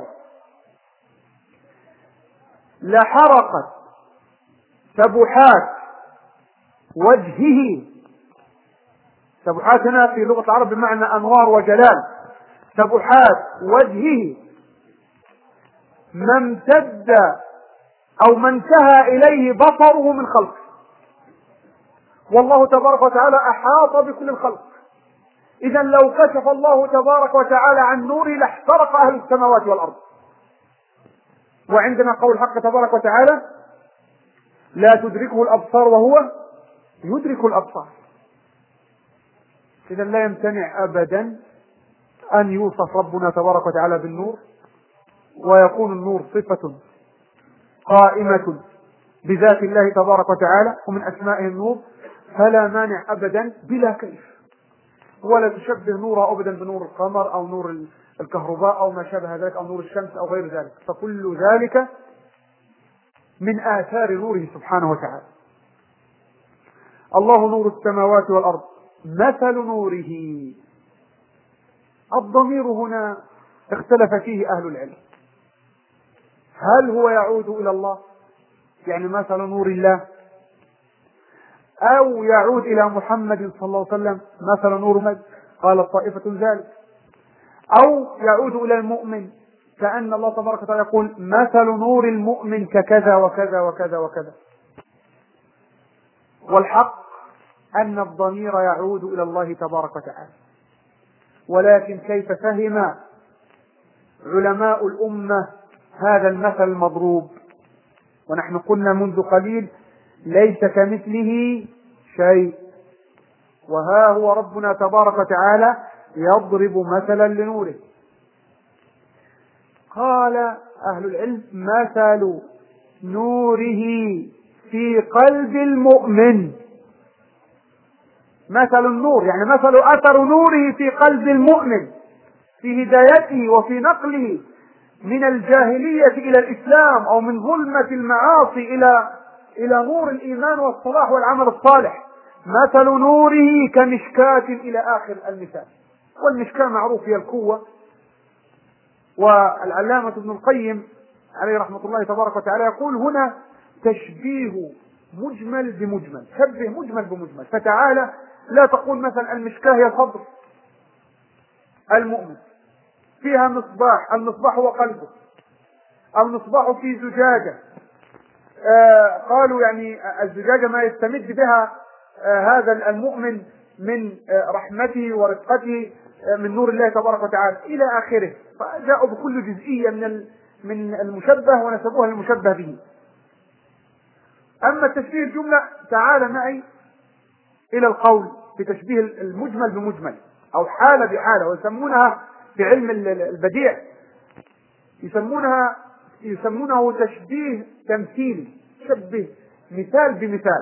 لحرقت سبحات وجهه. سبحات هنا في لغة العرب بمعنى أنوار وجلال. سبحات وجهه ما امتد أو ما انتهى إليه بصره من خلق، والله تبارك وتعالى أحاط بكل الخلق. إذا لو كشف الله تبارك وتعالى عن نوره لاحترق أهل السماوات والأرض. وعندنا قول الحق تبارك وتعالى لا تدركه الأبصار وهو يدرك الأبصار. إذا لا يمتنع أبدا أن يوصف ربنا تبارك وتعالى بالنور، ويكون النور صفة قائمة بذات الله تبارك وتعالى ومن أسمائه النور، فلا مانع أبدا بلا كيف، ولا تشبه نوره أبدا بنور القمر أو نور الكهرباء أو ما شابه ذلك أو نور الشمس أو غير ذلك، فكل ذلك من آثار نوره سبحانه وتعالى. الله نور السماوات والأرض مثل نوره. الضمير هنا اختلف فيه أهل العلم، هل هو يعود إلى الله يعني مثل نور الله، أو يعود إلى محمد صلى الله عليه وسلم مثل نور مجد؟ قال طائفة ذلك. أو يعود إلى المؤمن كأن الله تبارك وتعالى يقول مثل نور المؤمن ككذا وكذا وكذا وكذا. والحق أن الضمير يعود إلى الله تبارك وتعالى، ولكن كيف فهم علماء الأمة هذا المثل المضروب؟ ونحن قلنا منذ قليل ليس كمثله شيء، وها هو ربنا تبارك وتعالى يضرب مثلا لنوره. قال أهل العلم مثل نوره في قلب المؤمن. مثل النور يعني مثل أثر نوره في قلب المؤمن في هدايته وفي نقله من الجاهلية إلى الإسلام، أو من ظلمة المعاصي إلى إلى نور الإيمان والصلاح والعمل الصالح. مثل نوره كمشكاة إلى آخر المثال. والمشكاة معروف هي القوة. والعلامة ابن القيم عليه رحمة الله تبارك وتعالى يقول هنا تشبيه مجمل بمجمل، شبه مجمل بمجمل. فتعالى لا تقول مثلا المشكاة هي صدر المؤمن فيها مصباح، المصباح هو قلبه، المصباح في زجاجة، آه قالوا يعني الزجاجة ما يستمد بها آه هذا المؤمن من آه رحمته ورفقته آه من نور الله تبارك وتعالى إلى آخره. فجاءوا بكل جزئية من من المشبه ونسبوها للمشبه به. أما التشبيه الجملة تعال معي إلى القول بتشبيه المجمل بمجمل أو حالة بحالة، ويسمونها في علم البديع يسمونها يسمونه تشبيه تمثيلي، شبه مثال بمثال.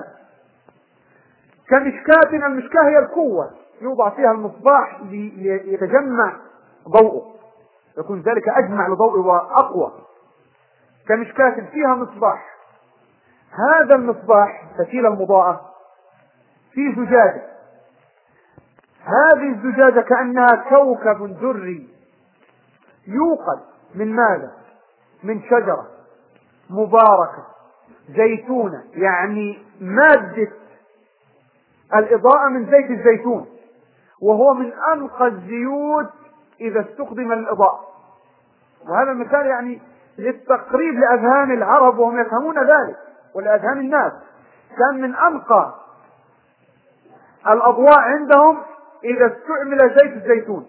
كمشكاة، المشكاة هي القوة يوضع فيها المصباح ليتجمع ضوءه، يكون ذلك أجمع لضوءه وأقوى. كمشكاة فيها مصباح، هذا المصباح فتيلة المضاءة في زجاجة، هذه الزجاجة كأنها كوكب دري يوقد من ماذا؟ من شجرة مباركة زيتونة، يعني مادة الإضاءة من زيت الزيتون، وهو من أنقى الزيوت إذا استخدم للإضاءة. وهذا المثال يعني للتقريب لأذهان العرب وهم يفهمون ذلك، ولأذهان الناس. كان من أنقى الأضواء عندهم إذا استعمل زيت الزيتون،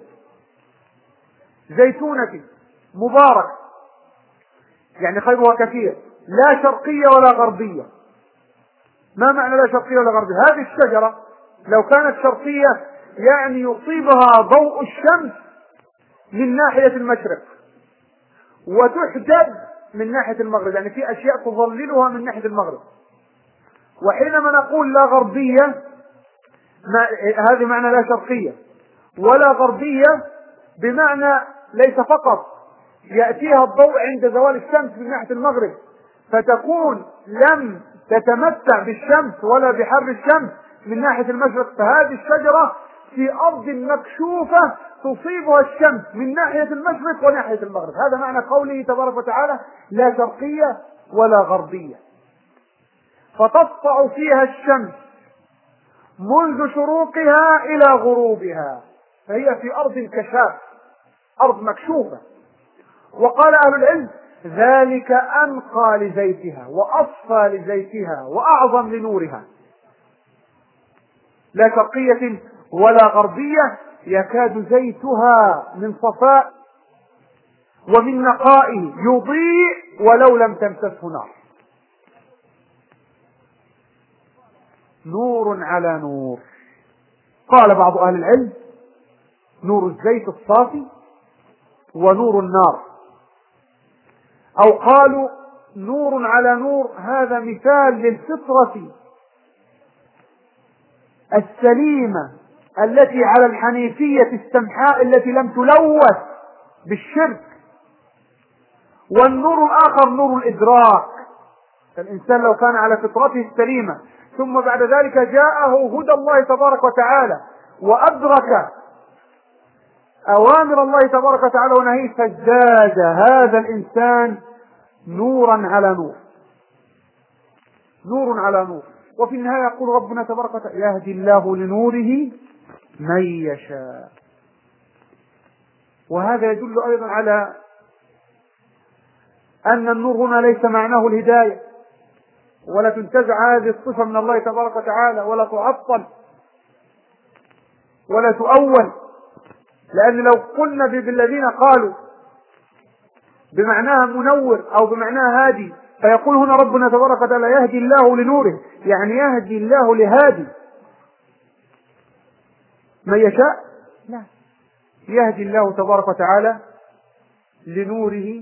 زيتونة مبارك، يعني خيرها كثير، لا شرقية ولا غربية. ما معنى لا شرقية ولا غربية؟ هذه الشجرة لو كانت شرقية يعني يصيبها ضوء الشمس من ناحية المشرق وتحجب من ناحية المغرب، يعني في أشياء تظللها من ناحية المغرب. وحينما نقول لا غربية، ما هذه معنى لا شرقية، ولا غربية بمعنى ليس فقط يأتيها الضوء عند زوال الشمس من ناحية المغرب فتكون لم تتمتع بالشمس ولا بحر الشمس من ناحية المشرق، فهذه الشجرة في أرض مكشوفة تصيبها الشمس من ناحية المشرق وناحية المغرب. هذا معنى قوله تبارك وتعالى لا شرقية ولا غربية. فتسطع فيها الشمس منذ شروقها إلى غروبها، فهي في أرض كشاف، أرض مكشوفة. وقال أهل العلم ذلك أنقى لزيتها وأصفى لزيتها وأعظم لنورها. لا شرقية ولا غربية، يكاد زيتها من صفاء ومن نقائه يضيء ولو لم تمسسه نار. نور على نور. قال بعض أهل العلم نور الزيت الصافي ونور النار، أو قالوا نور على نور، هذا مثال للفطرة السليمة التي على الحنيفية السمحاء التي لم تلوث بالشرك. والنور الآخر نور الإدراك، الإنسان لو كان على فطرته السليمة ثم بعد ذلك جاءه هدى الله تبارك وتعالى وأدرك أوامر الله تبارك وتعالى ونهيه، فازداد هذا الإنسان نورا على نور، نور على نور. وفي النهاية يقول ربنا تبارك وتعالى يهدي الله لنوره من يشاء. وهذا يدل أيضا على أن النور هنا ليس معناه الهداية، ولا تنتزع هذه الصفة من الله تبارك وتعالى، ولا تعطل ولا تؤول. لأن لو قلنا بالذين قالوا بمعناها منور أو بمعناها هادي، فيقول هنا ربنا تبارك وتعالى يهدي الله لنوره، يعني يهدي الله لهادي من يشاء؟ لا، يهدي الله تبارك وتعالى لنوره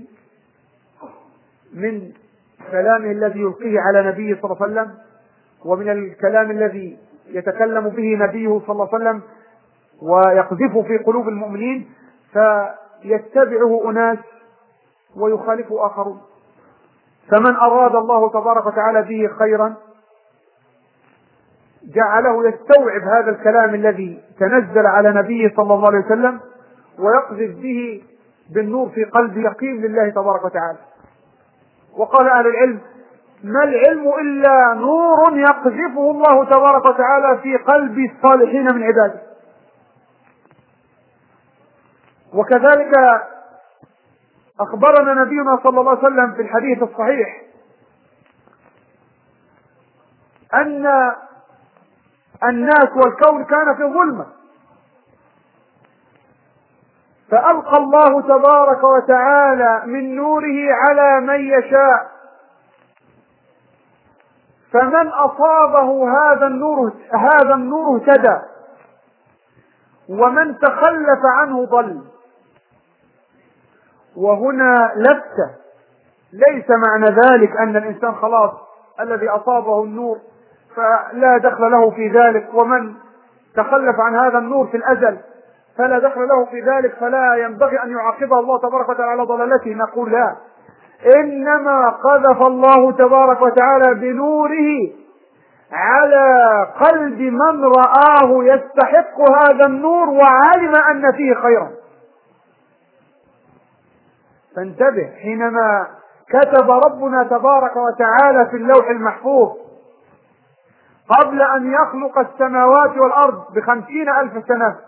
من كلامه الذي يلقيه على نبيه صلى الله عليه وسلم، ومن الكلام الذي يتكلم به نبيه صلى الله عليه وسلم ويقذفه في قلوب المؤمنين، فيتبعه أناس ويخالفه آخرون. فمن أراد الله تبارك وتعالى به خيرا جعله يستوعب هذا الكلام الذي تنزل على نبيه صلى الله عليه وسلم ويقذف به بالنور في قلب يقين لله تبارك وتعالى. وقال أهل العلم ما العلم إلا نور يقذفه الله تبارك وتعالى في قلب الصالحين من عباده. وكذلك أخبرنا نبينا صلى الله عليه وسلم في الحديث الصحيح أن الناس والكون كان في ظلمة، فألقى الله تبارك وتعالى من نوره على من يشاء، فمن أصابه هذا النور هذا النور اهتدى، ومن تخلف عنه ضل. وهنا لفتة، ليس معنى ذلك أن الإنسان خلاص الذي أصابه النور فلا دخل له في ذلك، ومن تخلف عن هذا النور في الأزل فلا دخل له في ذلك فلا ينبغي أن يعاقبه الله تبارك وتعالى على ضلالته. نقول لا، إنما قذف الله تبارك وتعالى بنوره على قلب من رآه يستحق هذا النور وعلم أن فيه خيرا. فانتبه، حينما كتب ربنا تبارك وتعالى في اللوح المحفوظ قبل أن يخلق السماوات والأرض بخمسين ألف سنة،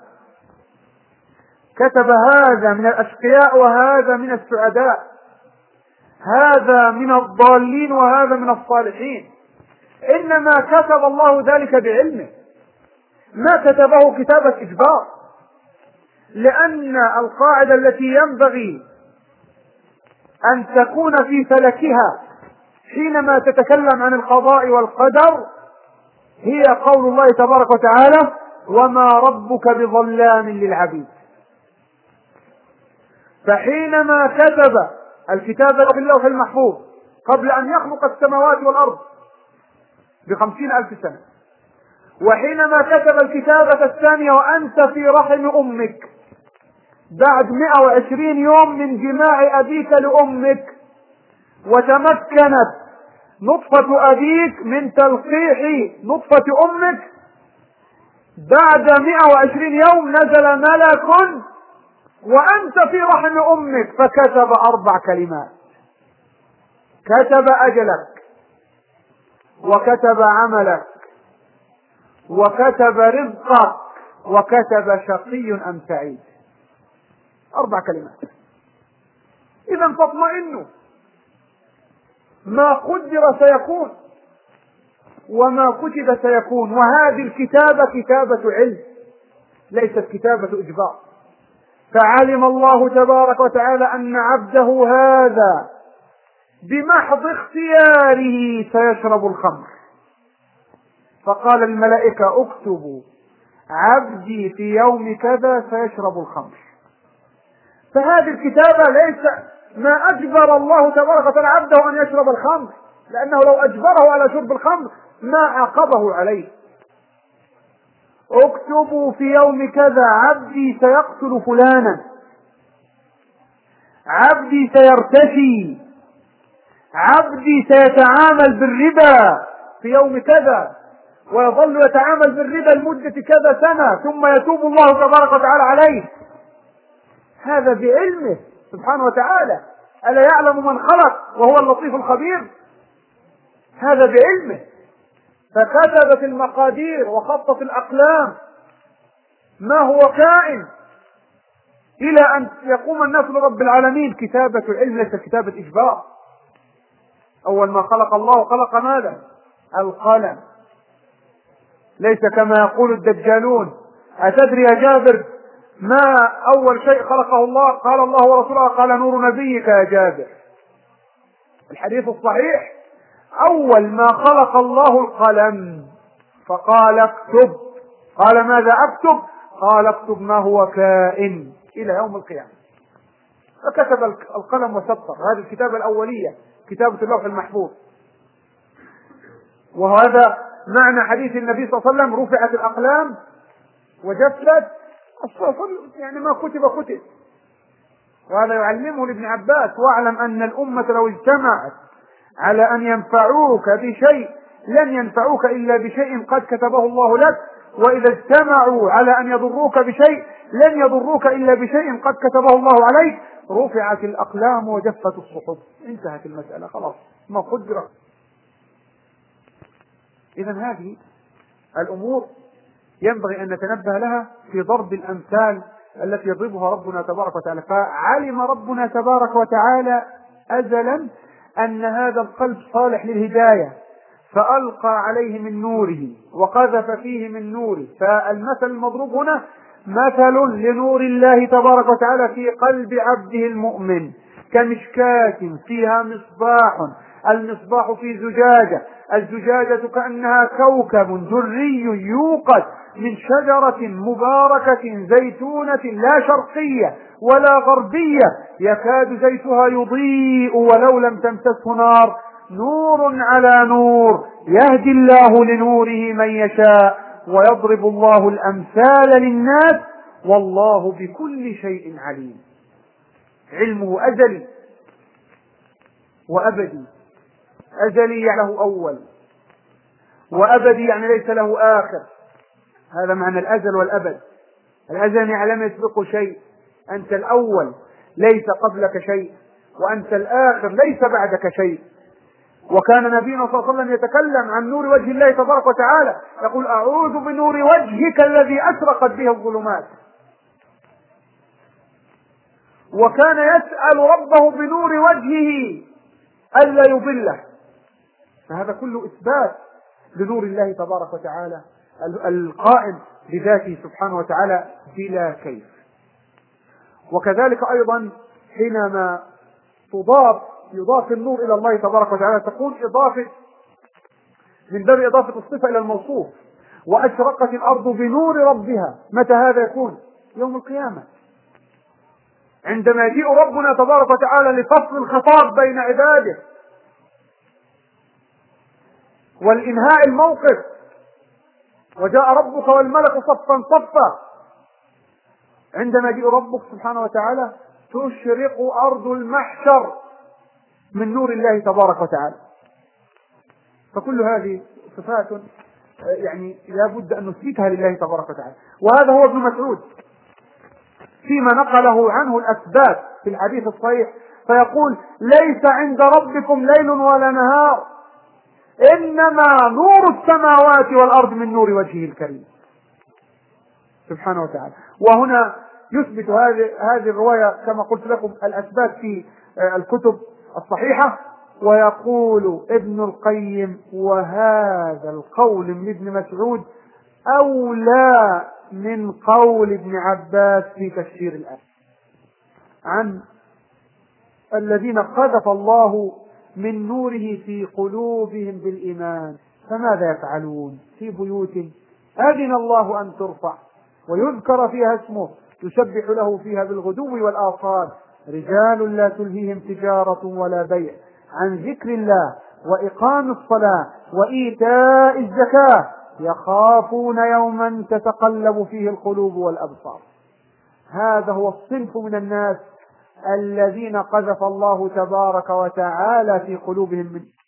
كتب هذا من الأشقياء وهذا من السعداء، هذا من الضالين وهذا من الصالحين، إنما كتب الله ذلك بعلمه، ما كتبه كتابة إجبار، لأن القاعدة التي ينبغي أن تكون في فلكها حينما تتكلم عن القضاء والقدر هي قول الله تبارك وتعالى: وما ربك بظلام للعبيد. فحينما كتب الكتاب في اللوح المحفوظ قبل أن يخلق السماوات والأرض بخمسين ألف سنة، وحينما كتب الكتابة الثانية وأنت في رحم أمك بعد مئة وعشرين يوم من جماع أبيك لأمك، وتمكنت نطفة أبيك من تلقيح نطفة أمك، بعد مئة وعشرين يوم نزل ملك وأنت في رحم أمك فكتب أربع كلمات: كتب أجلك، وكتب عملك، وكتب رزقك، وكتب شقي أم سعيد. أربع كلمات. إذا فاطمئنوا، ما قدر سيكون وما كتب سيكون، وهذه الكتابة كتابة علم ليست كتابة إجبار. فعلم الله تبارك وتعالى أن عبده هذا بمحض اختياره سيشرب الخمر، فقال الملائكة: اكتبوا عبدي في يوم كذا سيشرب الخمر. فهذه الكتابة ليس ما أجبر الله تبارك وتعالى عبده أن يشرب الخمر، لأنه لو أجبره على شرب الخمر ما عاقبه عليه. اكتبوا في يوم كذا عبدي سيقتل فلانا، عبدي سيرتشي، عبدي سيتعامل بالربا في يوم كذا، ويظل يتعامل بالربا لمدة كذا سنة ثم يتوب الله تبارك وتعالى عليه. هذا بعلمه سبحانه وتعالى. ألا يعلم من خلق وهو اللطيف الخبير؟ هذا بعلمه. فكتب في المقادير وخط في الأقلام ما هو كائن إلى أن يقوم الناس لرب العالمين. كتابة العلم ليست كتابة إجبار. أول ما خلق الله خلق ماذا؟ القلم. ليس كما يقول الدجالون: أتدري يا جابر ما أول شيء خلقه الله؟ قال الله ورسوله: قال نور نبيك يا جابر. الحديث الصحيح: أول ما خلق الله القلم فقال اكتب. قال ماذا أكتب؟ قال اكتب ما هو كائن إلى يوم القيامة. فكتب القلم وسطر. هذه الكتابة الأولية، كتابة اللوح المحفوظ. وهذا معنى حديث النبي صلى الله عليه وسلم: رفعت الأقلام وجفت الصحف. يعني ما كتب كتب. وهذا يعلمه لابن عباس: واعلم أن الأمة لو اجتمعت على أن ينفعوك بشيء لن ينفعوك إلا بشيء قد كتبه الله لك، وإذا اجتمعوا على أن يضروك بشيء لن يضروك إلا بشيء قد كتبه الله عليك. رفعت الأقلام وجفت الصحف. انتهت المسألة خلاص، ما قدر. إذن هذه الأمور ينبغي أن نتنبه لها في ضرب الأمثال التي يضربها ربنا تبارك وتعالى. فعلم ربنا تبارك وتعالى أزلا أن هذا القلب صالح للهداية، فألقى عليه من نوره وقذف فيه من نوره. فالمثل المضروب هنا مثل لنور الله تبارك وتعالى في قلب عبده المؤمن، كمشكاة فيها مصباح، المصباح في زجاجة، الزجاجة كأنها كوكب دري يوقد من شجرة مباركة زيتونة لا شرقية ولا غربية، يكاد زيتها يضيء ولو لم تمسسه نار، نور على نور، يهدي الله لنوره من يشاء ويضرب الله الأمثال للناس والله بكل شيء عليم. علمه أزلي وأبدي. أزلي يعني له أول، وأبدي يعني ليس له آخر. هذا معنى الأزل والأبد. الأزل يعني لم يسبقه شيء، أنت الأول ليس قبلك شيء، وأنت الآخر ليس بعدك شيء. وكان نبينا صلى الله عليه وسلم يتكلم عن نور وجه الله تبارك وتعالى يقول: أعوذ بنور وجهك الذي أشرقت به الظلمات. وكان يسأل ربه بنور وجهه ألا يضله. فهذا كله إثبات لنور الله تبارك وتعالى القائم بذاته سبحانه وتعالى بلا كيف. وكذلك أيضا حينما تضاف يضاف النور إلى الله تبارك وتعالى تكون إضافة من باب إضافة الصفة إلى الموصوف. وأشرقت الأرض بنور ربها، متى هذا يكون؟ يوم القيامة، عندما يجيء ربنا تبارك وتعالى لفصل الخطاب بين عباده والإنهاء الموقف. وجاء ربك والملك صفا صفا، عندما يجيء ربك سبحانه وتعالى تشرق أرض المحشر من نور الله تبارك وتعالى. فكل هذه صفات يعني لا بد أن نثبتها لله تبارك وتعالى. وهذا هو ابن مسعود فيما نقله عنه الأثبات في الحديث الصحيح، فيقول: ليس عند ربكم ليل ولا نهار، إنما نور السماوات والأرض من نور وجهه الكريم سبحانه وتعالى. وهنا يثبت هذه هذه الرواية كما قلت لكم الأثبات في الكتب الصحيحة. ويقول ابن القيم: وهذا القول من ابن مسعود أولى من قول ابن عباس في تفسير الآية عن الذين قذف الله من نوره في قلوبهم بالإيمان فماذا يفعلون في بيوت أذن الله أن ترفع ويذكر فيها اسمه يسبح له فيها بالغدو والآصال رجال لا تلهيهم تجارة ولا بيع عن ذكر الله وإقام الصلاة وإيتاء الزكاة يخافون يوما تتقلب فيه القلوب والأبصار. هذا هو الصنف من الناس الذين قذف الله تبارك وتعالى في قلوبهم من